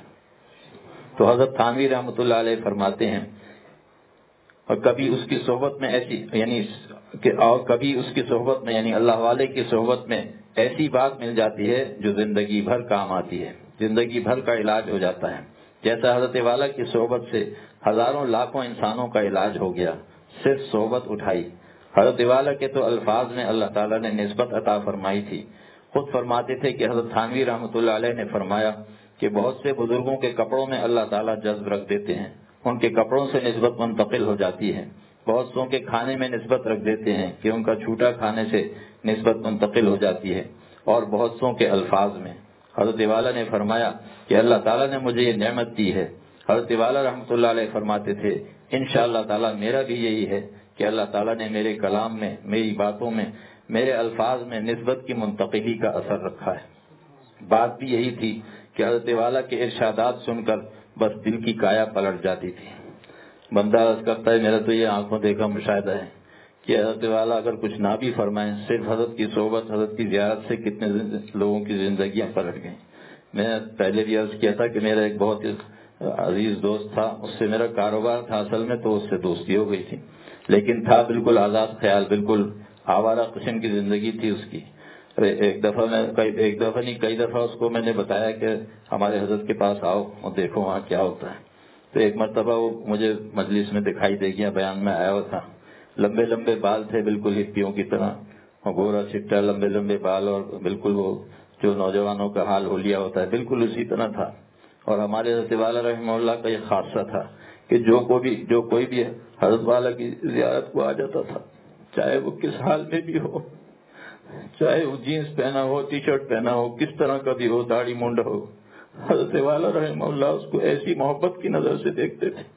تو حضرت تھانوی رحمۃ اللہ علیہ فرماتے ہیں، اور کبھی اس کی صحبت میں ایسی یعنی کہ اور کبھی اس کی صحبت میں یعنی اللہ والے کی صحبت میں ایسی بات مل جاتی ہے جو زندگی بھر کام آتی ہے، زندگی بھر کا علاج ہو جاتا ہے۔ جیسا حضرت والا کی صحبت سے ہزاروں لاکھوں انسانوں کا علاج ہو گیا، صرف صحبت اٹھائی۔ حضرت والا کے تو الفاظ میں اللہ تعالیٰ نے نسبت عطا فرمائی تھی۔ خود فرماتے تھے کہ حضرت تھانوی رحمۃ اللہ علیہ نے فرمایا کہ بہت سے بزرگوں کے کپڑوں میں اللہ تعالیٰ جذب رکھ دیتے ہیں، ان کے کپڑوں سے نسبت منتقل ہو جاتی ہے۔ بہت سو کے کھانے میں نسبت رکھ دیتے ہیں کہ ان کا چھوٹا کھانے سے نسبت منتقل ہو جاتی ہے، اور بہت سو کے الفاظ میں۔ حضرت والا نے فرمایا کہ اللہ تعالیٰ نے مجھے یہ نعمت دی ہے۔ حضرت والا رحمۃ اللہ علیہ فرماتے تھے انشاءاللہ تعالیٰ میرا بھی یہی ہے کہ اللہ تعالیٰ نے میرے کلام میں، میری باتوں میں، میرے الفاظ میں نسبت کی منتقلی کا اثر رکھا ہے۔ بات بھی یہی تھی کہ حضرت والا کے ارشادات سن کر بس دل کی کایا پلٹ جاتی تھی۔ بندہ عرض کرتا ہے میرا تو یہ آنکھوں دیکھا مشاہدہ ہے کہ حضرت والا اگر کچھ نہ بھی فرمائیں، صرف حضرت کی صحبت، حضرت کی زیارت سے کتنے لوگوں کی زندگیاں پلٹ گئیں۔ میں نے پہلے بھی عرض کیا تھا کہ میرا ایک بہت عزیز دوست تھا، اس سے میرا کاروبار تھا اصل میں، تو اس سے دوستی ہو گئی تھی، لیکن تھا بالکل آزاد خیال، بالکل آوارہ قسم کی زندگی تھی اس کی۔ ایک دفعہ میں ایک دفعہ نہیں کئی دفعہ اس کو میں نے بتایا کہ ہمارے حضرت کے پاس آؤ اور دیکھو وہاں کیا ہوتا ہے۔ تو ایک مرتبہ وہ مجھے مجلس میں دکھائی دے گیا، بیان میں آیا ہوا تھا، لمبے لمبے بال تھے بالکل ہپیوں کی طرح، اور گورا چٹا لمبے لمبے بال، اور بالکل وہ جو نوجوانوں کا حال ہولیا ہوتا ہے بالکل اسی طرح تھا۔ اور ہمارے حضرت والا رحمہ اللہ کا یہ خاصہ تھا کہ جو کو بھی جو کوئی بھی حضرت والا کی زیارت کو آ جاتا تھا، چاہے وہ کس حال میں بھی ہو، چاہے وہ جینس پہنا ہو، ٹی شرٹ پہنا ہو، کس طرح کا بھی ہو، داڑھی مونڈا ہو، حضرت والا رحمہ اللہ اس کو ایسی محبت کی نظر سے دیکھتے تھے۔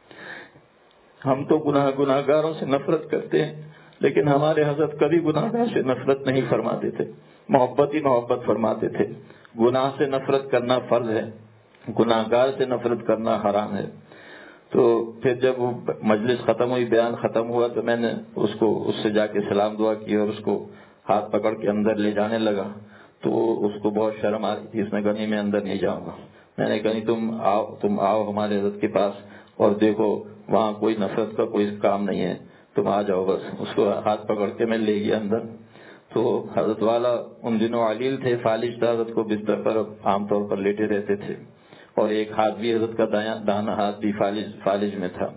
ہم تو گناہ گناہ گاروں سے نفرت کرتے ہیں، لیکن ہمارے حضرت کبھی گناہ گار سے نفرت نہیں فرماتے تھے، محبت ہی محبت فرماتے تھے۔ گناہ سے نفرت کرنا فرض ہے، گناہ گار سے نفرت کرنا حرام ہے۔ تو پھر جب وہ مجلس ختم ہوئی، بیان ختم ہوا، تو میں نے اس کو اس سے جا کے سلام دعا کی اور اس کو ہاتھ پکڑ کے اندر لے جانے لگا، تو اس کو بہت شرم آ رہی تھی، اس نے کہا نہیں میں اندر نہیں جاؤں گا۔ میں نے کہا نہیں تم آؤ تم آؤ ہمارے حضرت کے پاس اور دیکھو وہاں کوئی نفرت کا کوئی کام نہیں ہے، تم آ جاؤ بس۔ اس کو ہاتھ پکڑ کے میں لے گیا اندر۔ تو حضرت والا ان دنوں علیل تھے، فالج تھا، حضرت کو بستر پر عام طور پر لیٹے رہتے تھے، اور ایک ہاتھ بھی حضرت کا دانا ہاتھ بھی فالج فالج میں تھا۔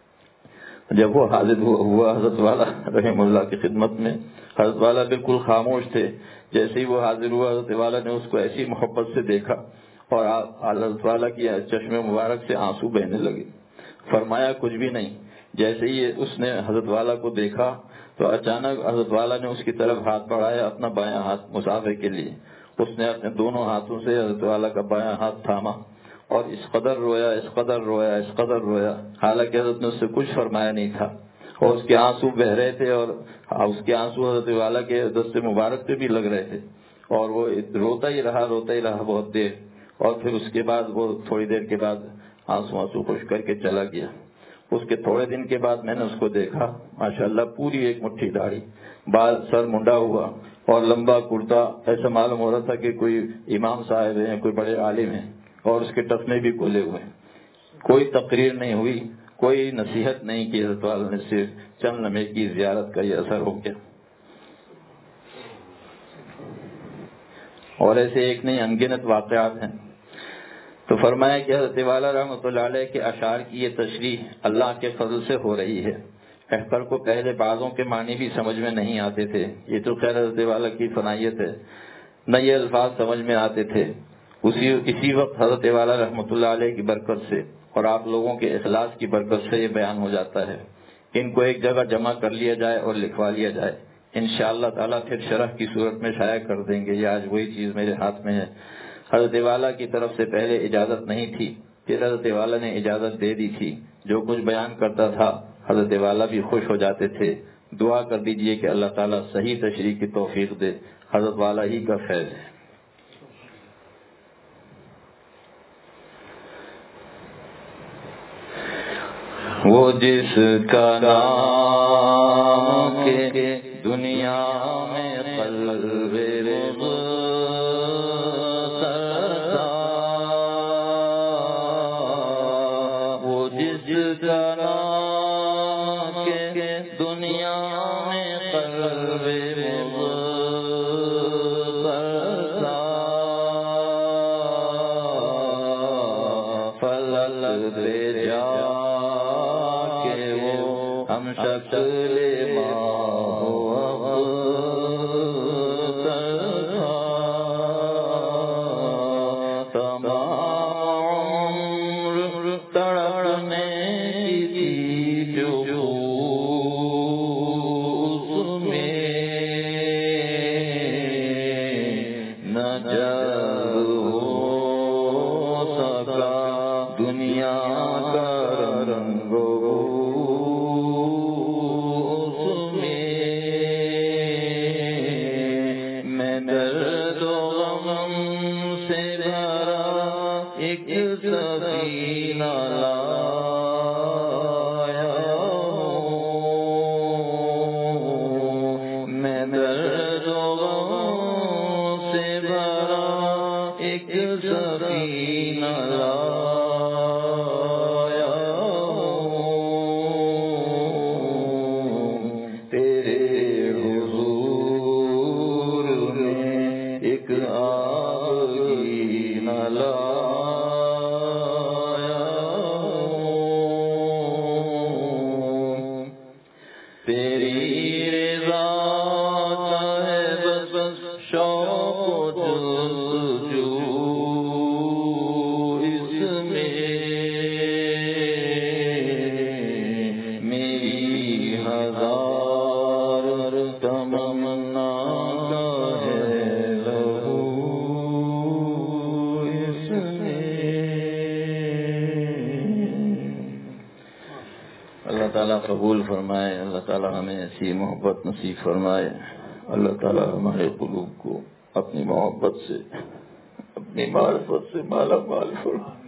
جب وہ حاضر ہوا حضرت والا رحم اللہ کی خدمت میں، حضرت والا بالکل خاموش تھے۔ جیسے ہی وہ حاضر ہوا، حضرت والا نے اس کو ایسی محبت سے دیکھا اور حضرت والا کی چشم مبارک سے آنسو بہنے لگے۔ فرمایا کچھ بھی نہیں، جیسے ہی اس نے حضرت والا کو دیکھا تو اچانک حضرت والا نے اس کی طرف ہاتھ بڑھایا، اپنا بایاں ہاتھ مسافے کے لیے۔ اس نے اپنے دونوں ہاتھوں سے حضرت والا کا بایاں ہاتھ تھاما اور اس قدر رویا اس قدر رویا اس قدر رویا، حالانکہ حضرت نے اس سے کچھ فرمایا نہیں تھا، اور اس کے آنسو بہ رہے تھے، اور اس کے آنسو حضرت والا کے دست مبارک پہ بھی لگ رہے تھے، اور وہ روتا ہی رہا روتا ہی رہا بہت دیر، اور پھر اس کے بعد وہ تھوڑی دیر کے بعد آنسو آنسو خشک کر کے چلا گیا۔ اس کے تھوڑے دن کے بعد میں نے اس کو دیکھا، ماشاءاللہ پوری ایک مٹھی داڑھی، بال سر منڈا ہوا اور لمبا کرتا، ایسا معلوم ہو رہا تھا کہ کوئی امام صاحب ہیں، کوئی بڑے عالم ہیں، اور اس کے ٹخنے بھی کھلے ہوئے۔ کوئی تقریر نہیں ہوئی، کوئی نصیحت نہیں کی، حضرت والا نے صرف چند لمحے کی زیارت کا یہ اثر ہو گیا۔ اور ایسے ایک نہیں انگنت واقعات ہیں۔ تو فرمایا کہ حضرت والا رحمۃ اللہ علیہ کے اشعار کی یہ تشریح اللہ کے فضل سے ہو رہی ہے۔ احکر کو پہلے بعضوں کے معنی بھی سمجھ میں نہیں آتے تھے، یہ تو خیر حضرت والا کی فنائیت ہے، نہ یہ الفاظ سمجھ میں آتے تھے۔ اسی اسی وقت حضرت والا رحمۃ اللہ علیہ کی برکت سے اور آپ لوگوں کے اخلاص کی برکت سے یہ بیان ہو جاتا ہے۔ ان کو ایک جگہ جمع کر لیا جائے اور لکھوا لیا جائے، انشاءاللہ تعالیٰ پھر شرح کی صورت میں شائع کر دیں گے۔ یہ آج وہی چیز میرے ہاتھ میں ہے۔ حضرت والا کی طرف سے پہلے اجازت نہیں تھی، پھر حضرت والا نے اجازت دے دی تھی۔ جو کچھ بیان کرتا تھا حضرت والا بھی خوش ہو جاتے تھے۔ دعا کر دیجئے کہ اللہ تعالیٰ صحیح تشریح کی توفیق دے، حضرت والا ہی کا فیض ہے۔ وہ جس کا نام کے دنیا میں قلب وہ جس طرح کے دنیا میں قلب فلک پہ جا کے وہ ہم شکل قبول فرمائے. اللہ تعالیٰ ہمیں ایسی محبت نصیب فرمائے. اللہ تعالیٰ ہمارے قلوب کو اپنی محبت سے اپنی معرفت سے مالا مال فرمائے.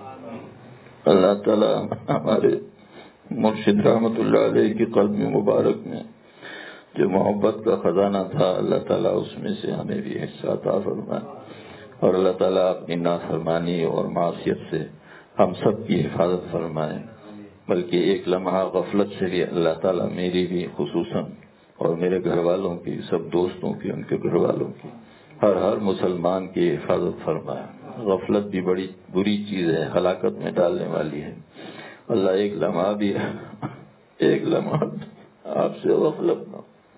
اللہ تعالیٰ ہمارے مرشد رحمت اللہ علیہ کی قلب مبارک میں جو محبت کا خزانہ تھا اللہ تعالیٰ اس میں سے ہمیں بھی حصہ عطا فرمائے. اور اللہ تعالیٰ اپنی نافرمانی اور معصیت سے ہم سب کی حفاظت فرمائے. بلکہ ایک لمحہ غفلت سے بھی اللہ تعالیٰ میری بھی خصوصاً اور میرے گھر والوں کی سب دوستوں کی ان کے گھر والوں کی ہر ہر مسلمان کی حفاظت فرمائے. غفلت بھی بڑی بری چیز ہے, ہلاکت میں ڈالنے والی ہے. اللہ ایک لمحہ بھی ایک لمحہ آپ سے غفلت نہ.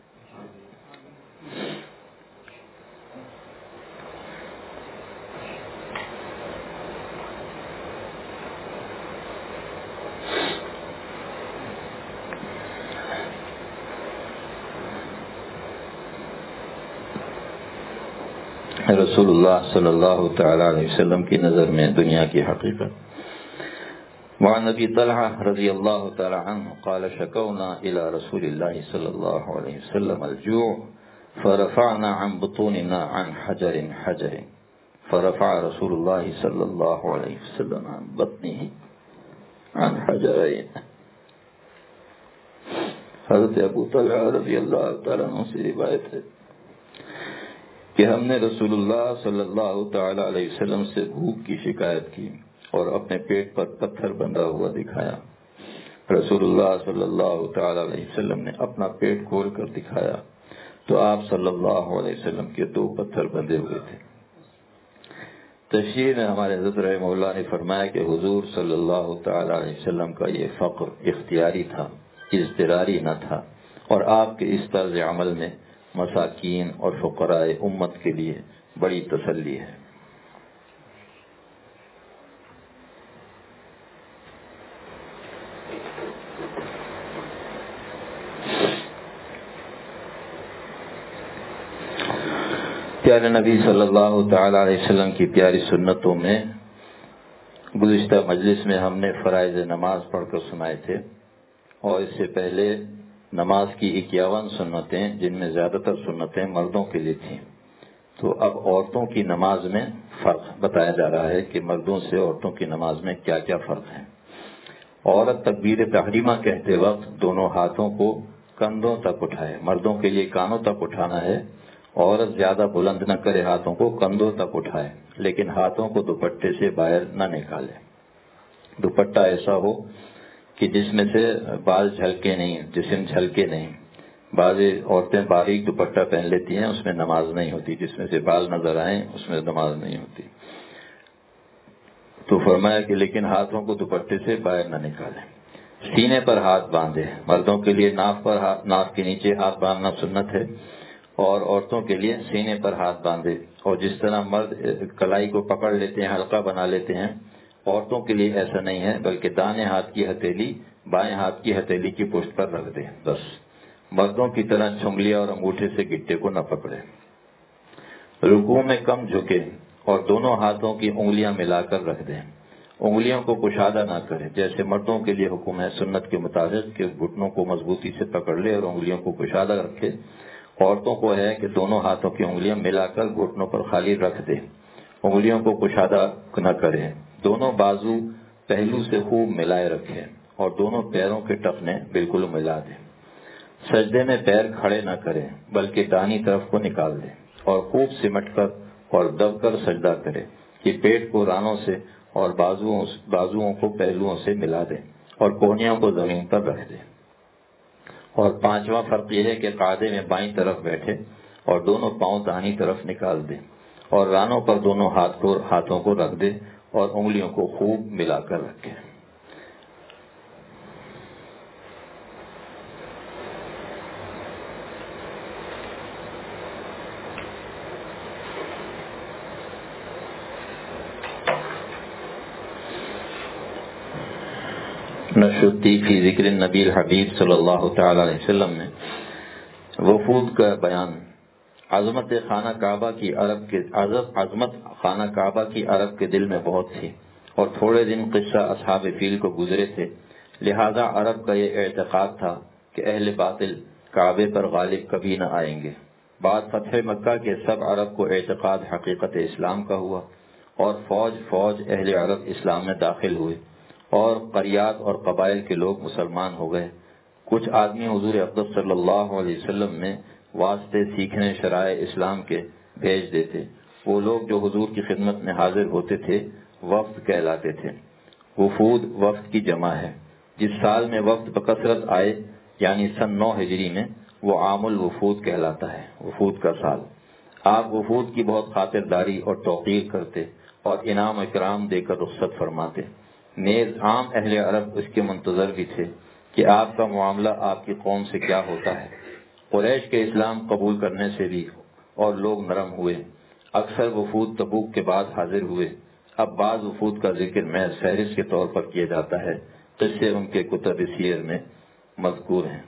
رسول اللہ صلی اللہ تعالی علیہ وسلم کی نظر میں دنیا کی حقیقت. وعن ابی طلحہ رضی اللہ تعالی عنہ قال شکونا الى رسول اللہ صلی اللہ علیہ وسلم الجوع فرفعنا عن بطوننا عن حجر حجر فرفع رسول اللہ صلی اللہ علیہ وسلم عن بطنه عن حجرین. حضرت ابو طلحہ رضی اللہ تعالی عنہ سے روایت ہے کہ ہم نے رسول اللہ صلی اللہ تعالی علیہ وسلم سے بھوک کی شکایت کی اور اپنے پیٹ پر پتھر بندھا ہوا دکھایا. رسول اللہ صلی اللہ تعالی علیہ وسلم نے اپنا پیٹ کھول کر دکھایا تو آپ صلی اللہ علیہ وسلم کے دو پتھر بندھے ہوئے تھے. تشریح میں ہمارے حضرت رحمہ اللہ نے فرمایا کہ حضور صلی اللہ تعالی علیہ وسلم کا یہ فقر اختیاری تھا, اضطراری نہ تھا, اور آپ کے اس طرز عمل میں مساکین اور فقراء امت کے لیے بڑی تسلی ہے. پیارے نبی صلی اللہ تعالی علیہ وسلم کی پیاری سنتوں میں گزشتہ مجلس میں ہم نے فرائض نماز پڑھ کر سنائے تھے, اور اس سے پہلے نماز کی اکیاون سنتیں جن میں زیادہ تر سنتیں مردوں کے لیے تھیں. تو اب عورتوں کی نماز میں فرق بتایا جا رہا ہے کہ مردوں سے عورتوں کی نماز میں کیا کیا فرق ہے. عورت تکبیر تحریمہ کہتے وقت دونوں ہاتھوں کو کندھوں تک اٹھائے. مردوں کے لیے کانوں تک اٹھانا ہے. عورت زیادہ بلند نہ کرے ہاتھوں کو, کندھوں تک اٹھائے, لیکن ہاتھوں کو دوپٹے سے باہر نہ نکالے. دوپٹہ ایسا ہو کہ جس میں سے بال جھلکے نہیں, جسم جھلکے نہیں. بعض عورتیں باریک دوپٹہ پہن لیتی ہیں, اس میں نماز نہیں ہوتی. جس میں سے بال نظر آئیں اس میں نماز نہیں ہوتی. تو فرمایا کہ لیکن ہاتھوں کو دوپٹے سے باہر نہ نکالیں. سینے پر ہاتھ باندھے. مردوں کے لیے ناف پر ہاتھ, ناف کے نیچے ہاتھ باندھنا سنت ہے, اور عورتوں کے لیے سینے پر ہاتھ باندھے. اور جس طرح مرد کلائی کو پکڑ لیتے ہیں, حلقہ بنا لیتے ہیں, عورتوں کے لیے ایسا نہیں ہے, بلکہ دائیں ہاتھ کی ہتھیلی بائیں ہاتھ کی ہتھیلی کی پشت پر رکھ دیں بس. مردوں کی طرح چھنگلیاں اور انگوٹھے سے گٹے کو نہ پکڑے. رکوع میں کم جھکے اور دونوں ہاتھوں کی انگلیاں ملا کر رکھ دیں. انگلیوں کو کشادہ نہ کرے, جیسے مردوں کے لیے حکم ہے سنت کے مطابق کہ گھٹنوں کو مضبوطی سے پکڑ لے اور انگلیوں کو کشادہ رکھے. عورتوں کو ہے کہ دونوں ہاتھوں کی انگلیاں ملا کر گھٹنوں پر خالی رکھ دے, انگلیوں کو کشادہ نہ کرے. دونوں بازو پہلو سے خوب ملائے رکھے اور دونوں پیروں کے ٹخنے بالکل ملا دے. سجدے میں پیر کھڑے نہ کرے بلکہ داہنی طرف کو نکال دے اور خوب سمٹ کر اور دب کر سجدہ کرے کہ پیٹ کو رانوں سے اور بازوؤں بازوؤں کو پہلوؤں سے ملا دے اور کوہنیوں کو زمین پر رکھ دے. اور پانچواں فرق یہ ہے کہ قاعدے میں بائیں طرف بیٹھے اور دونوں پاؤں داہنی طرف نکال دے اور رانوں پر دونوں ہاتھ کو ہاتھوں کو رکھ دے اور انگلیوں کو خوب ملا کر رکھے. نشتی فی ذکر النبی الحبیب صلی اللہ تعالی علیہ وسلم میں وفود کا بیان. عظمت خانہ کعبہ کی عرب کے عظمت خانہ کعبہ کی عرب کے دل میں بہت تھی اور تھوڑے دن قصہ اصحاب فیل کو گزرے تھے, لہذا عرب کا یہ اعتقاد تھا کہ اہل باطل کعبے پر غالب کبھی نہ آئیں گے. بعد فتح مکہ کے سب عرب کو اعتقاد حقیقت اسلام کا ہوا اور فوج فوج اہل عرب اسلام میں داخل ہوئے اور قریات اور قبائل کے لوگ مسلمان ہو گئے. کچھ آدمی حضور اقدس صلی اللہ علیہ وسلم میں واسطے سیکھنے شرائع اسلام کے بھیج دیتے. وہ لوگ جو حضور کی خدمت میں حاضر ہوتے تھے وفد کہلاتے تھے. وفود وفد کی جمع ہے. جس سال میں وفد بکثرت آئے یعنی سن نو ہجری میں وہ عام الوفود کہلاتا ہے, وفود کا سال. آپ وفود کی بہت خاطرداری اور توقیر کرتے اور انعام اکرام دے کر رخصت فرماتے. نیز عام اہل عرب اس کے منتظر بھی تھے کہ آپ کا معاملہ آپ کی قوم سے کیا ہوتا ہے. قریش کے اسلام قبول کرنے سے بھی اور لوگ نرم ہوئے. اکثر وفود تبوک کے بعد حاضر ہوئے. اب بعض وفود کا ذکر محض فہرست کے طور پر کیا جاتا ہے, قصے ان کے کتب سیر میں مذکور ہیں.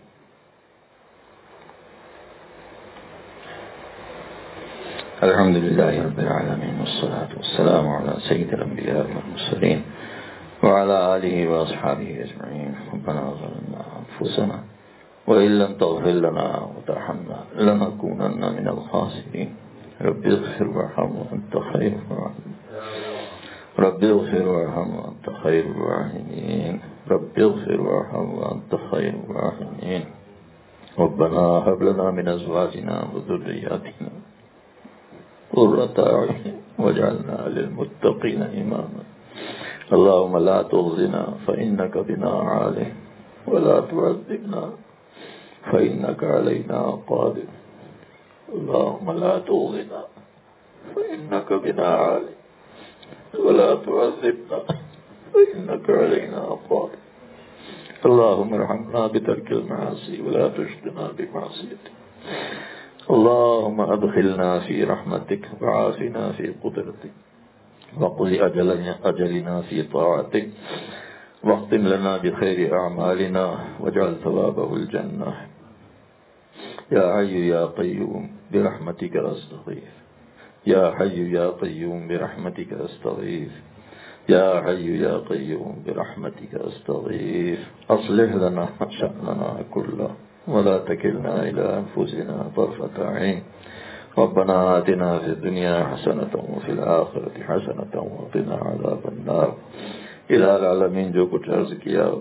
الحمد للہ رب العالمین والصلاة والسلام علی سید الانبیاء والمرسلین وعلى آله وأصحابه أجمعين. ربنا ظلمنا أنفسنا وإن لم تغفر لنا وترحمنا لنكونن من الخاسرين. رب اغفر وارحم وأنت خير الراحمين. رب اغفر وارحم وأنت خير الراحمين. رب اغفر وارحم وأنت خير الراحمين. ربنا هب لنا من أزواجنا وذرياتنا قرة أعين واجعلنا للمتقين إماما. اللهم لا تخزنا فإنك بنا عالم ولا تعذبنا فإنك علينا قادر. اللهم لا تخزنا فإنك بنا عالم ولا تعذبنا فإنك علينا قادر. اللهم ارحمنا بترك المعاصي ولا تشقنا بمعصيتك. اللهم أدخلنا في رحمتك وعافنا في قدرتك وقض أجلنا, أجلنا في طاعتك واختم لنا بخير أعمالنا واجعل ثوابه الجنة. يا حي يا قيوم برحمتك أستغيث. يا حي يا قيوم برحمتك أستغيث. يا حي يا قيوم برحمتك أستغيث. أصلح لنا شأننا كله ولا تكلنا إلى أنفسنا طرفة عين. ربنا آتنا في الدنيا حسنة وفي الآخرة حسنة وقنا عذاب النار. الہ العالمین جو کچھ عرض کیا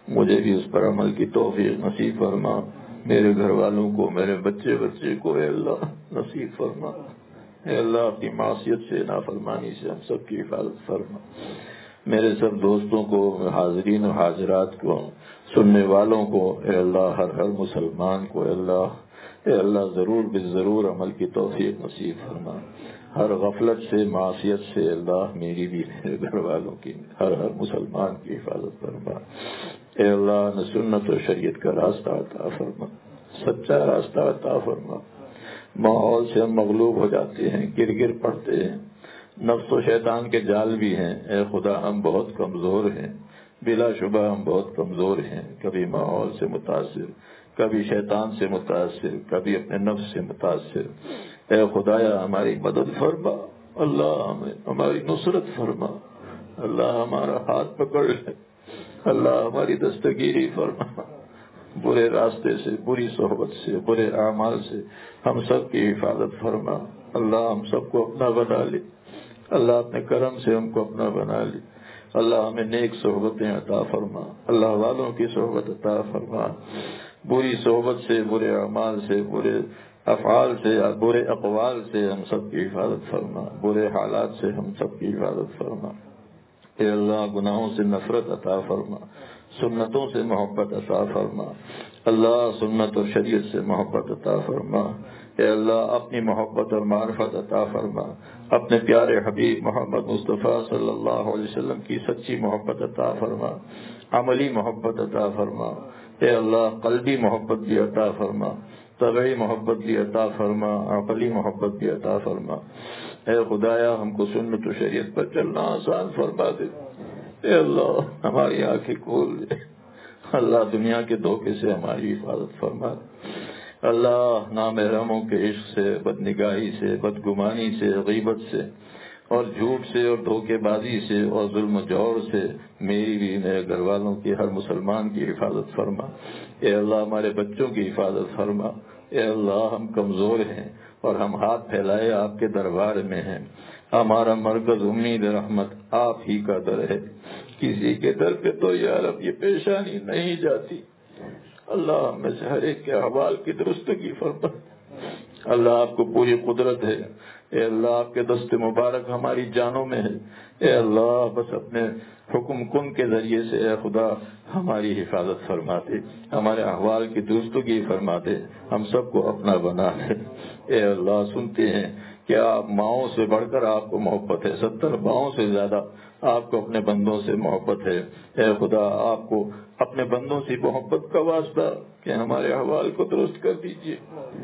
مجھے بھی اس پر عمل کی توفیق نصیب فرما، میرے گھر والوں کو، میرے بچے بچے کو اے اللہ نصیب فرما۔ اے اللہ اپنی معصیت سے، نافرمانی سے ہم سب کی حفاظت فرما۔ میرے سب دوستوں کو، حاضرین و حاضرات کو، سننے والوں کو اے اللہ، ہر ہر مسلمان کو اے اللہ اے اللہ ضرور بالضرور عمل کی توفیق نصیب فرما۔ ہر غفلت سے، معصیت سے اللہ میری بھی، میرے گھر والوں کی، ہر ہر مسلمان کی حفاظت فرما۔ اے اللہ نے سنت و شریعت کا راستہ عطا فرما، سچا راستہ عطا فرما۔ ماحول سے ہم مغلوب ہو جاتے ہیں، گر گر پڑتے ہیں، نفس و شیطان کے جال بھی ہیں۔ اے خدا ہم بہت کمزور ہیں، بلا شبہ ہم بہت کمزور ہیں، کبھی ماحول سے متاثر، کبھی شیطان سے متاثر، کبھی اپنے نفس سے متاثر۔ اے خدایا ہماری مدد فرما، اللہ ہمیں ہماری نصرت فرما، اللہ ہمارا ہاتھ پکڑ لے، اللہ ہماری دستگیری فرما۔ برے راستے سے، بری صحبت سے، برے اعمال سے ہم سب کی حفاظت فرما۔ اللہ ہم سب کو اپنا بنا لے، اللہ اپنے کرم سے ہم کو اپنا بنا لے۔ اللہ ہمیں نیک صحبتیں عطا فرما، اللہ والوں کی صحبت عطا فرما۔ بری صحبت سے، برے اعمال سے، برے افعال سے، برے اقوال سے ہم سب کی حفاظت فرما، برے حالات سے ہم سب کی حفاظت فرما۔ اے اللہ گناہوں سے نفرت عطا فرما، سنتوں سے محبت عطا فرما، اللہ سنت اور شریعت سے محبت عطا فرما۔ اے اللہ اپنی محبت اور معرفت عطا فرما، اپنے پیارے حبیب محمد مصطفیٰ صلی اللہ علیہ وسلم کی سچی محبت عطا فرما، عملی محبت عطا فرما۔ اے اللہ قلبی محبت بھی عطا فرما، طبعی محبت بھی عطا فرما، عقلی محبت بھی عطا فرما۔ اے خدایا ہم کو سنت و شریعت پر چلنا آسان فرما دے۔ اے اللہ ہماری آنکھیں کھول دے، اللہ دنیا کے دھوکے سے ہماری حفاظت فرما دے۔ اللہ نامحرموں کے عشق سے، بدنگاہی سے، بدگمانی سے، غیبت سے اور جھوٹ سے اور دھوکے بازی سے اور ظلم و جور سے میری بھی، میرے گھر والوں کی، ہر مسلمان کی حفاظت فرما۔ اے اللہ ہمارے بچوں کی حفاظت فرما۔ اے اللہ ہم کمزور ہیں اور ہم ہاتھ پھیلائے آپ کے دربار میں ہیں، ہمارا مرکز امید رحمت آپ ہی کا در ہے، کسی کے در پہ تو یا رب یہ پیشانی نہیں جاتی۔ اللہ ہم میں سے ہر ایک کے احوال کی درستگی فرما۔ اللہ آپ کو پوری قدرت ہے، اے اللہ آپ کے دست مبارک ہماری جانوں میں ہے۔ اے اللہ بس اپنے حکم کن کے ذریعے سے اے خدا ہماری حفاظت فرما دے، ہمارے احوال کی درستگی فرما دے، ہم سب کو اپنا بنا دے۔ اے اللہ سنتے ہیں کہ آپ ماؤں سے بڑھ کر آپ کو محبت ہے، ستر ماؤں سے زیادہ آپ کو اپنے بندوں سے محبت ہے۔ اے خدا آپ کو اپنے بندوں سے محبت کا واسطہ کہ ہمارے احوال کو درست کر دیجئے،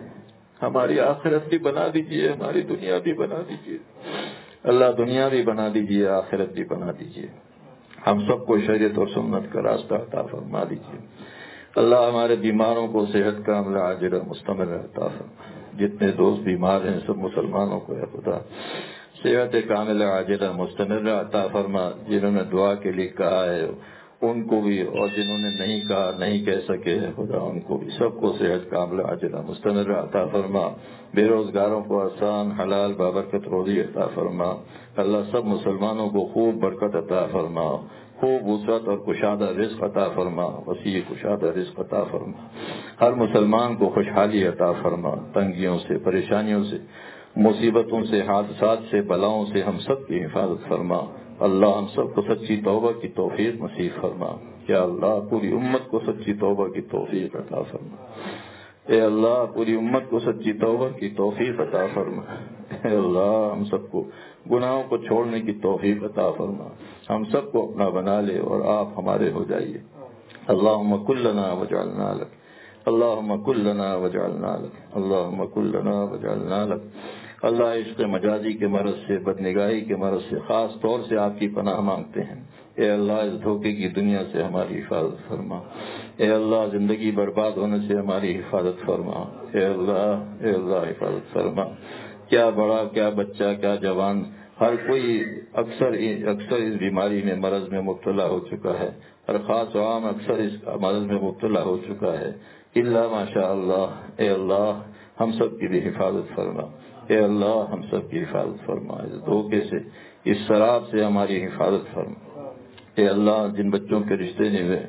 ہماری آخرت بھی بنا دیجئے، ہماری دنیا بھی بنا دیجئے، اللہ دنیا بھی بنا دیجئے، آخرت بھی بنا دیجئے، ہم سب کو شریعت اور سنت کا راستہ عطا فرما دیجئے۔ اللہ ہمارے بیماروں کو صحت کا عملہ عاجلہ مستمر عطا فرما، جتنے دوست بیمار ہیں سب مسلمانوں کو اے خدا صحت کاملہ عاجلہ مستمر عطا فرما، جنہوں نے دعا کے لیے کہا ہے ان کو بھی، اور جنہوں نے نہیں کہا، نہیں کہہ سکے خدا ان کو بھی، سب کو صحت کاملہ عاجلہ مستمر عطا فرما۔ بے روزگاروں کو آسان حلال بابرکت روزی عطا فرما۔ اللہ سب مسلمانوں کو خوب برکت عطا فرما، خوب وسعت اور کشادہ رزق عطا فرما، وسیع کشادہ رزق عطا فرما۔ ہر مسلمان کو خوشحالی عطا فرما، تنگیوں سے، پریشانیوں سے، مصیبتوں سے، حادثات سے، بلاؤں سے ہم سب کی حفاظت فرما۔ اللہ ہم سب کو سچی توبہ کی توفیق نصیب فرما۔ یا اللہ پوری امت کو سچی توبہ کی توفیق عطا فرما۔ اے اللہ پوری امت کو سچی توبہ کی توفیق عطا فرما۔ اے اللہ ہم سب کو گناہوں کو چھوڑنے کی توفیق عطا فرما، ہم سب کو اپنا بنا لے اور آپ ہمارے ہو جائیے۔ اللہم کن لنا وجعلنا لک، اللہم کن لنا وجعلنا لک، اللہم کن لنا وجعلنا لک۔ اللہ عشق مجازی کے مرض سے، بدنگاہی کے مرض سے خاص طور سے آپ کی پناہ مانگتے ہیں۔ اے اللہ اس دھوکے کی دنیا سے ہماری حفاظت فرما۔ اے اللہ زندگی برباد ہونے سے ہماری حفاظت فرما۔ اے اللہ اے اللہ حفاظت فرما۔ کیا بڑا، کیا بچہ، کیا جوان، ہر کوئی اکثر اکثر اس بیماری میں، مرض میں مبتلا ہو چکا ہے، ہر خاص و عام اکثر اس مرض میں مبتلا ہو چکا ہے، اللہ ماشاء اللہ۔ اے اللہ ہم سب کی بھی حفاظت فرما۔ اے اللہ ہم سب کی حفاظت فرما، اس دھوکے سے، اس شراب سے ہماری حفاظت فرما۔ اے اللہ جن بچوں کے رشتے نہیں ہوئے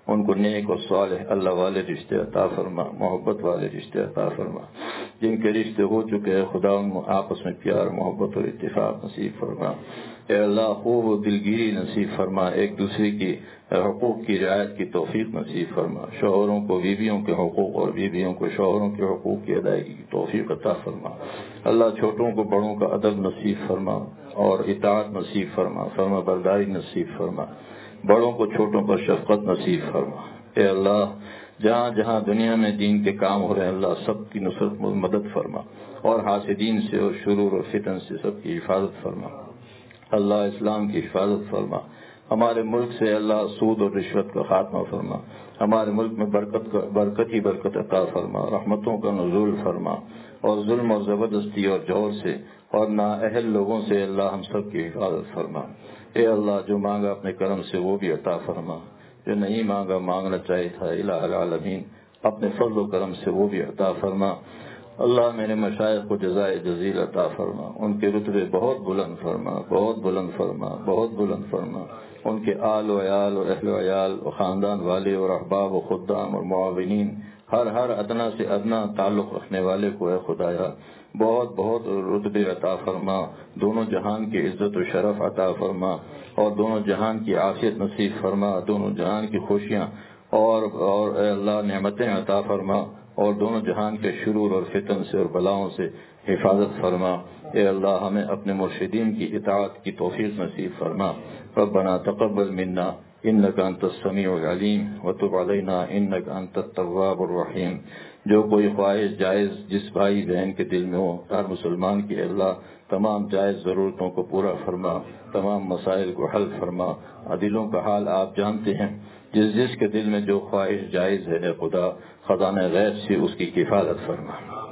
ان کو نیک اور صالح اللہ والے رشتے عطا فرما، محبت والے رشتے عطا فرما، جن کے رشتے ہو چکے ہیں خدا ان میں آپس میں پیار محبت اور اتفاق نصیب فرما۔ اے اللہ خوب و دلگیری نصیب فرما، ایک دوسرے کی حقوق کی رعایت کی توفیق نصیب فرما، شوہروں کو بیویوں کے حقوق اور بیویوں کو شوہروں کے حقوق کی ادائیگی کی توفیق عطا فرما۔ اللہ چھوٹوں کو بڑوں کا ادب نصیب فرما اور اطاعت نصیب فرما، فرما برداری نصیب فرما، بڑوں کو چھوٹوں پر شفقت نصیب فرما۔ اے اللہ جہاں جہاں دنیا میں دین کے کام ہو رہے ہیں اللہ سب کی نصرت مدد فرما، اور حاسدین سے اور شرور اور فتن سے سب کی حفاظت فرما۔ اللہ اسلام کی حفاظت فرما، ہمارے ملک سے اللہ سود اور رشوت کا خاتمہ فرما، ہمارے ملک میں برکت کا برکت ہی برکت عطا فرما، رحمتوں کا نزول فرما، اور ظلم اور زبردستی اور جور سے اور نااہل لوگوں سے اللہ ہم سب کی حفاظت فرما۔ اے اللہ جو مانگا اپنے کرم سے وہ بھی عطا فرما، جو نہیں مانگا مانگنا چاہیے تھا الہ العالمین اپنے فضل و کرم سے وہ بھی عطا فرما۔ اللہ میرے مشائخ کو جزائے جزیل عطا فرما، ان کے رتبے بہت بلند فرما، بہت بلند فرما، بہت بلند فرما، ان کے آل و عیال اور اہل و عیال اور خاندان والے اور احباب و خدام اور معاونین ہر ہر ادنا سے ادنا تعلق رکھنے والے کو اے خدایا بہت بہت رتبے عطا فرما، دونوں جہان کی عزت و شرف عطا فرما، اور دونوں جہان کی عافیت نصیب فرما، دونوں جہان کی خوشیاں اور اور اے اللہ نعمتیں عطا فرما، اور دونوں جہان کے شرور اور فتن سے اور بلاؤں سے حفاظت فرما۔ اے اللہ ہمیں اپنے مرشدین کی اطاعت کی توفیق نصیب فرما۔ ربنا تقبل منا انک انت السمیع العلیم وتب علینا انک انت التواب الرحیم۔ جو کوئی خواہش جائز جس بھائی بہن کے دل میں ہو ہر مسلمان کی اللہ تمام جائز ضرورتوں کو پورا فرما، تمام مسائل کو حل فرما۔ دلوں کا حال آپ جانتے ہیں، جس جس کے دل میں جو خواہش جائز ہے اے خدا خزانہ غیب سے اس کی کفالت فرما۔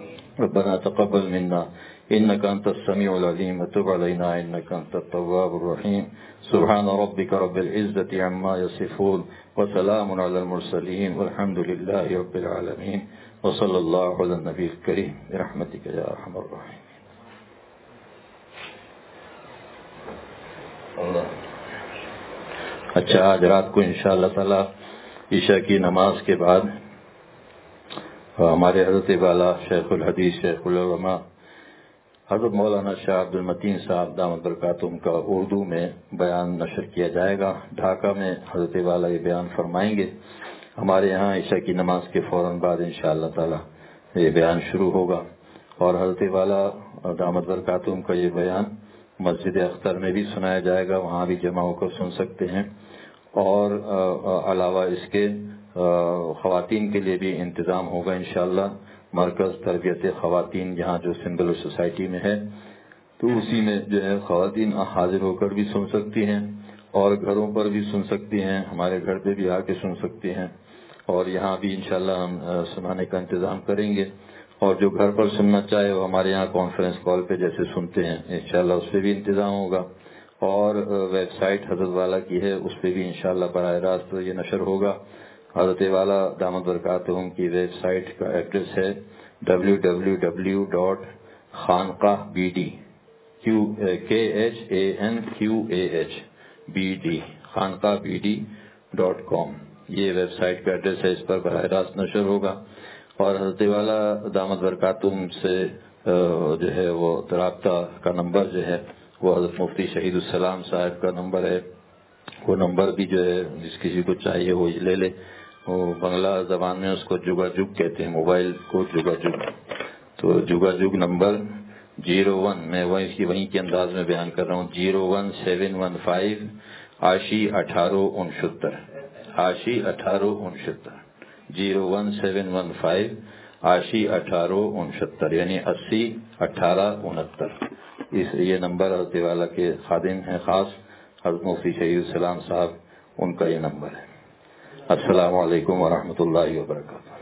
ربنا تقبل منا انک انت السمیع العلیم وتب علینا انک انت التواب الرحیم۔ سبحان ربک رب العزۃ عما یصفون وسلام علی المرسلین والحمد للہ رب العالمین وصلی اللہ علی النبی الکریم برحمتک یا ارحم الراحمین۔ اچھا آج رات کو انشاءاللہ تعالی عشاء کی نماز کے بعد ہمارے حضرت والا شیخ الحدیث شیخ العلماء حضرت مولانا شاہ عبد المتین صاحب دامت برکاتہم کا اردو میں بیان نشر کیا جائے گا۔ ڈھاکہ میں حضرت والا یہ بیان فرمائیں گے۔ ہمارے یہاں عشاء کی نماز کے فوراً بعد انشاءاللہ تعالی یہ بیان شروع ہوگا، اور حضرت والا دامت برکاتہم کا یہ بیان مسجد اختر میں بھی سنایا جائے گا، وہاں بھی جمع ہو کر سن سکتے ہیں، اور علاوہ اس کے خواتین کے لیے بھی انتظام ہوگا انشاءاللہ۔ مرکز تربیت خواتین یہاں جو سمبل سوسائٹی میں ہے تو اسی میں جو ہے خواتین حاضر ہو کر بھی سن سکتی ہیں، اور گھروں پر بھی سن سکتی ہیں، ہمارے گھر پہ بھی آ کے سن سکتی ہیں، اور یہاں بھی انشاءاللہ ہم سنانے کا انتظام کریں گے۔ اور جو گھر پر سننا چاہے وہ ہمارے یہاں کانفرنس کال پہ جیسے سنتے ہیں انشاءاللہ اس پہ بھی انتظام ہوگا، اور ویب سائٹ حضرت والا کی ہے اس پہ بھی انشاءاللہ براہ راست یہ نشر ہوگا۔ حضرت والا دامت برکاتہم کی ویب سائٹ کا ایڈریس ہے W W W dot Khanqah B D K H A N Q A H B D Khanqah B D dot com, یہ ویب سائٹ کا ایڈریس ہے، اس پر براہ راست نشر ہوگا۔ اور حضرت والا دامت برکاتہم سے جو ہے وہ رابطہ کا نمبر جو ہے وہ حضرت مفتی شہید السلام صاحب کا نمبر ہے، وہ نمبر بھی جو ہے جس کسی کو چاہیے وہ لے لے۔ وہ بنگلہ زبان میں اس کو جگا جگ کہتے ہیں، موبائل کو جگا جگ، تو جگا جگ نمبر جیرو ون میں وہیں وہیں کے انداز میں بیان کر رہا ہوں، zero one seven one five آشی اٹھارہ انشتر آشی اٹھارہ انشتر zero one seven one five آشی اٹھارہ انشتر یعنی اسی اٹھارہ انہتر۔ اس یہ نمبر حضرت والا کے خادم ہیں خاص حضرت مفتی شہید السلام صاحب، ان کا یہ نمبر ہے۔ السلام علیکم ورحمۃ اللہ وبرکاتہ۔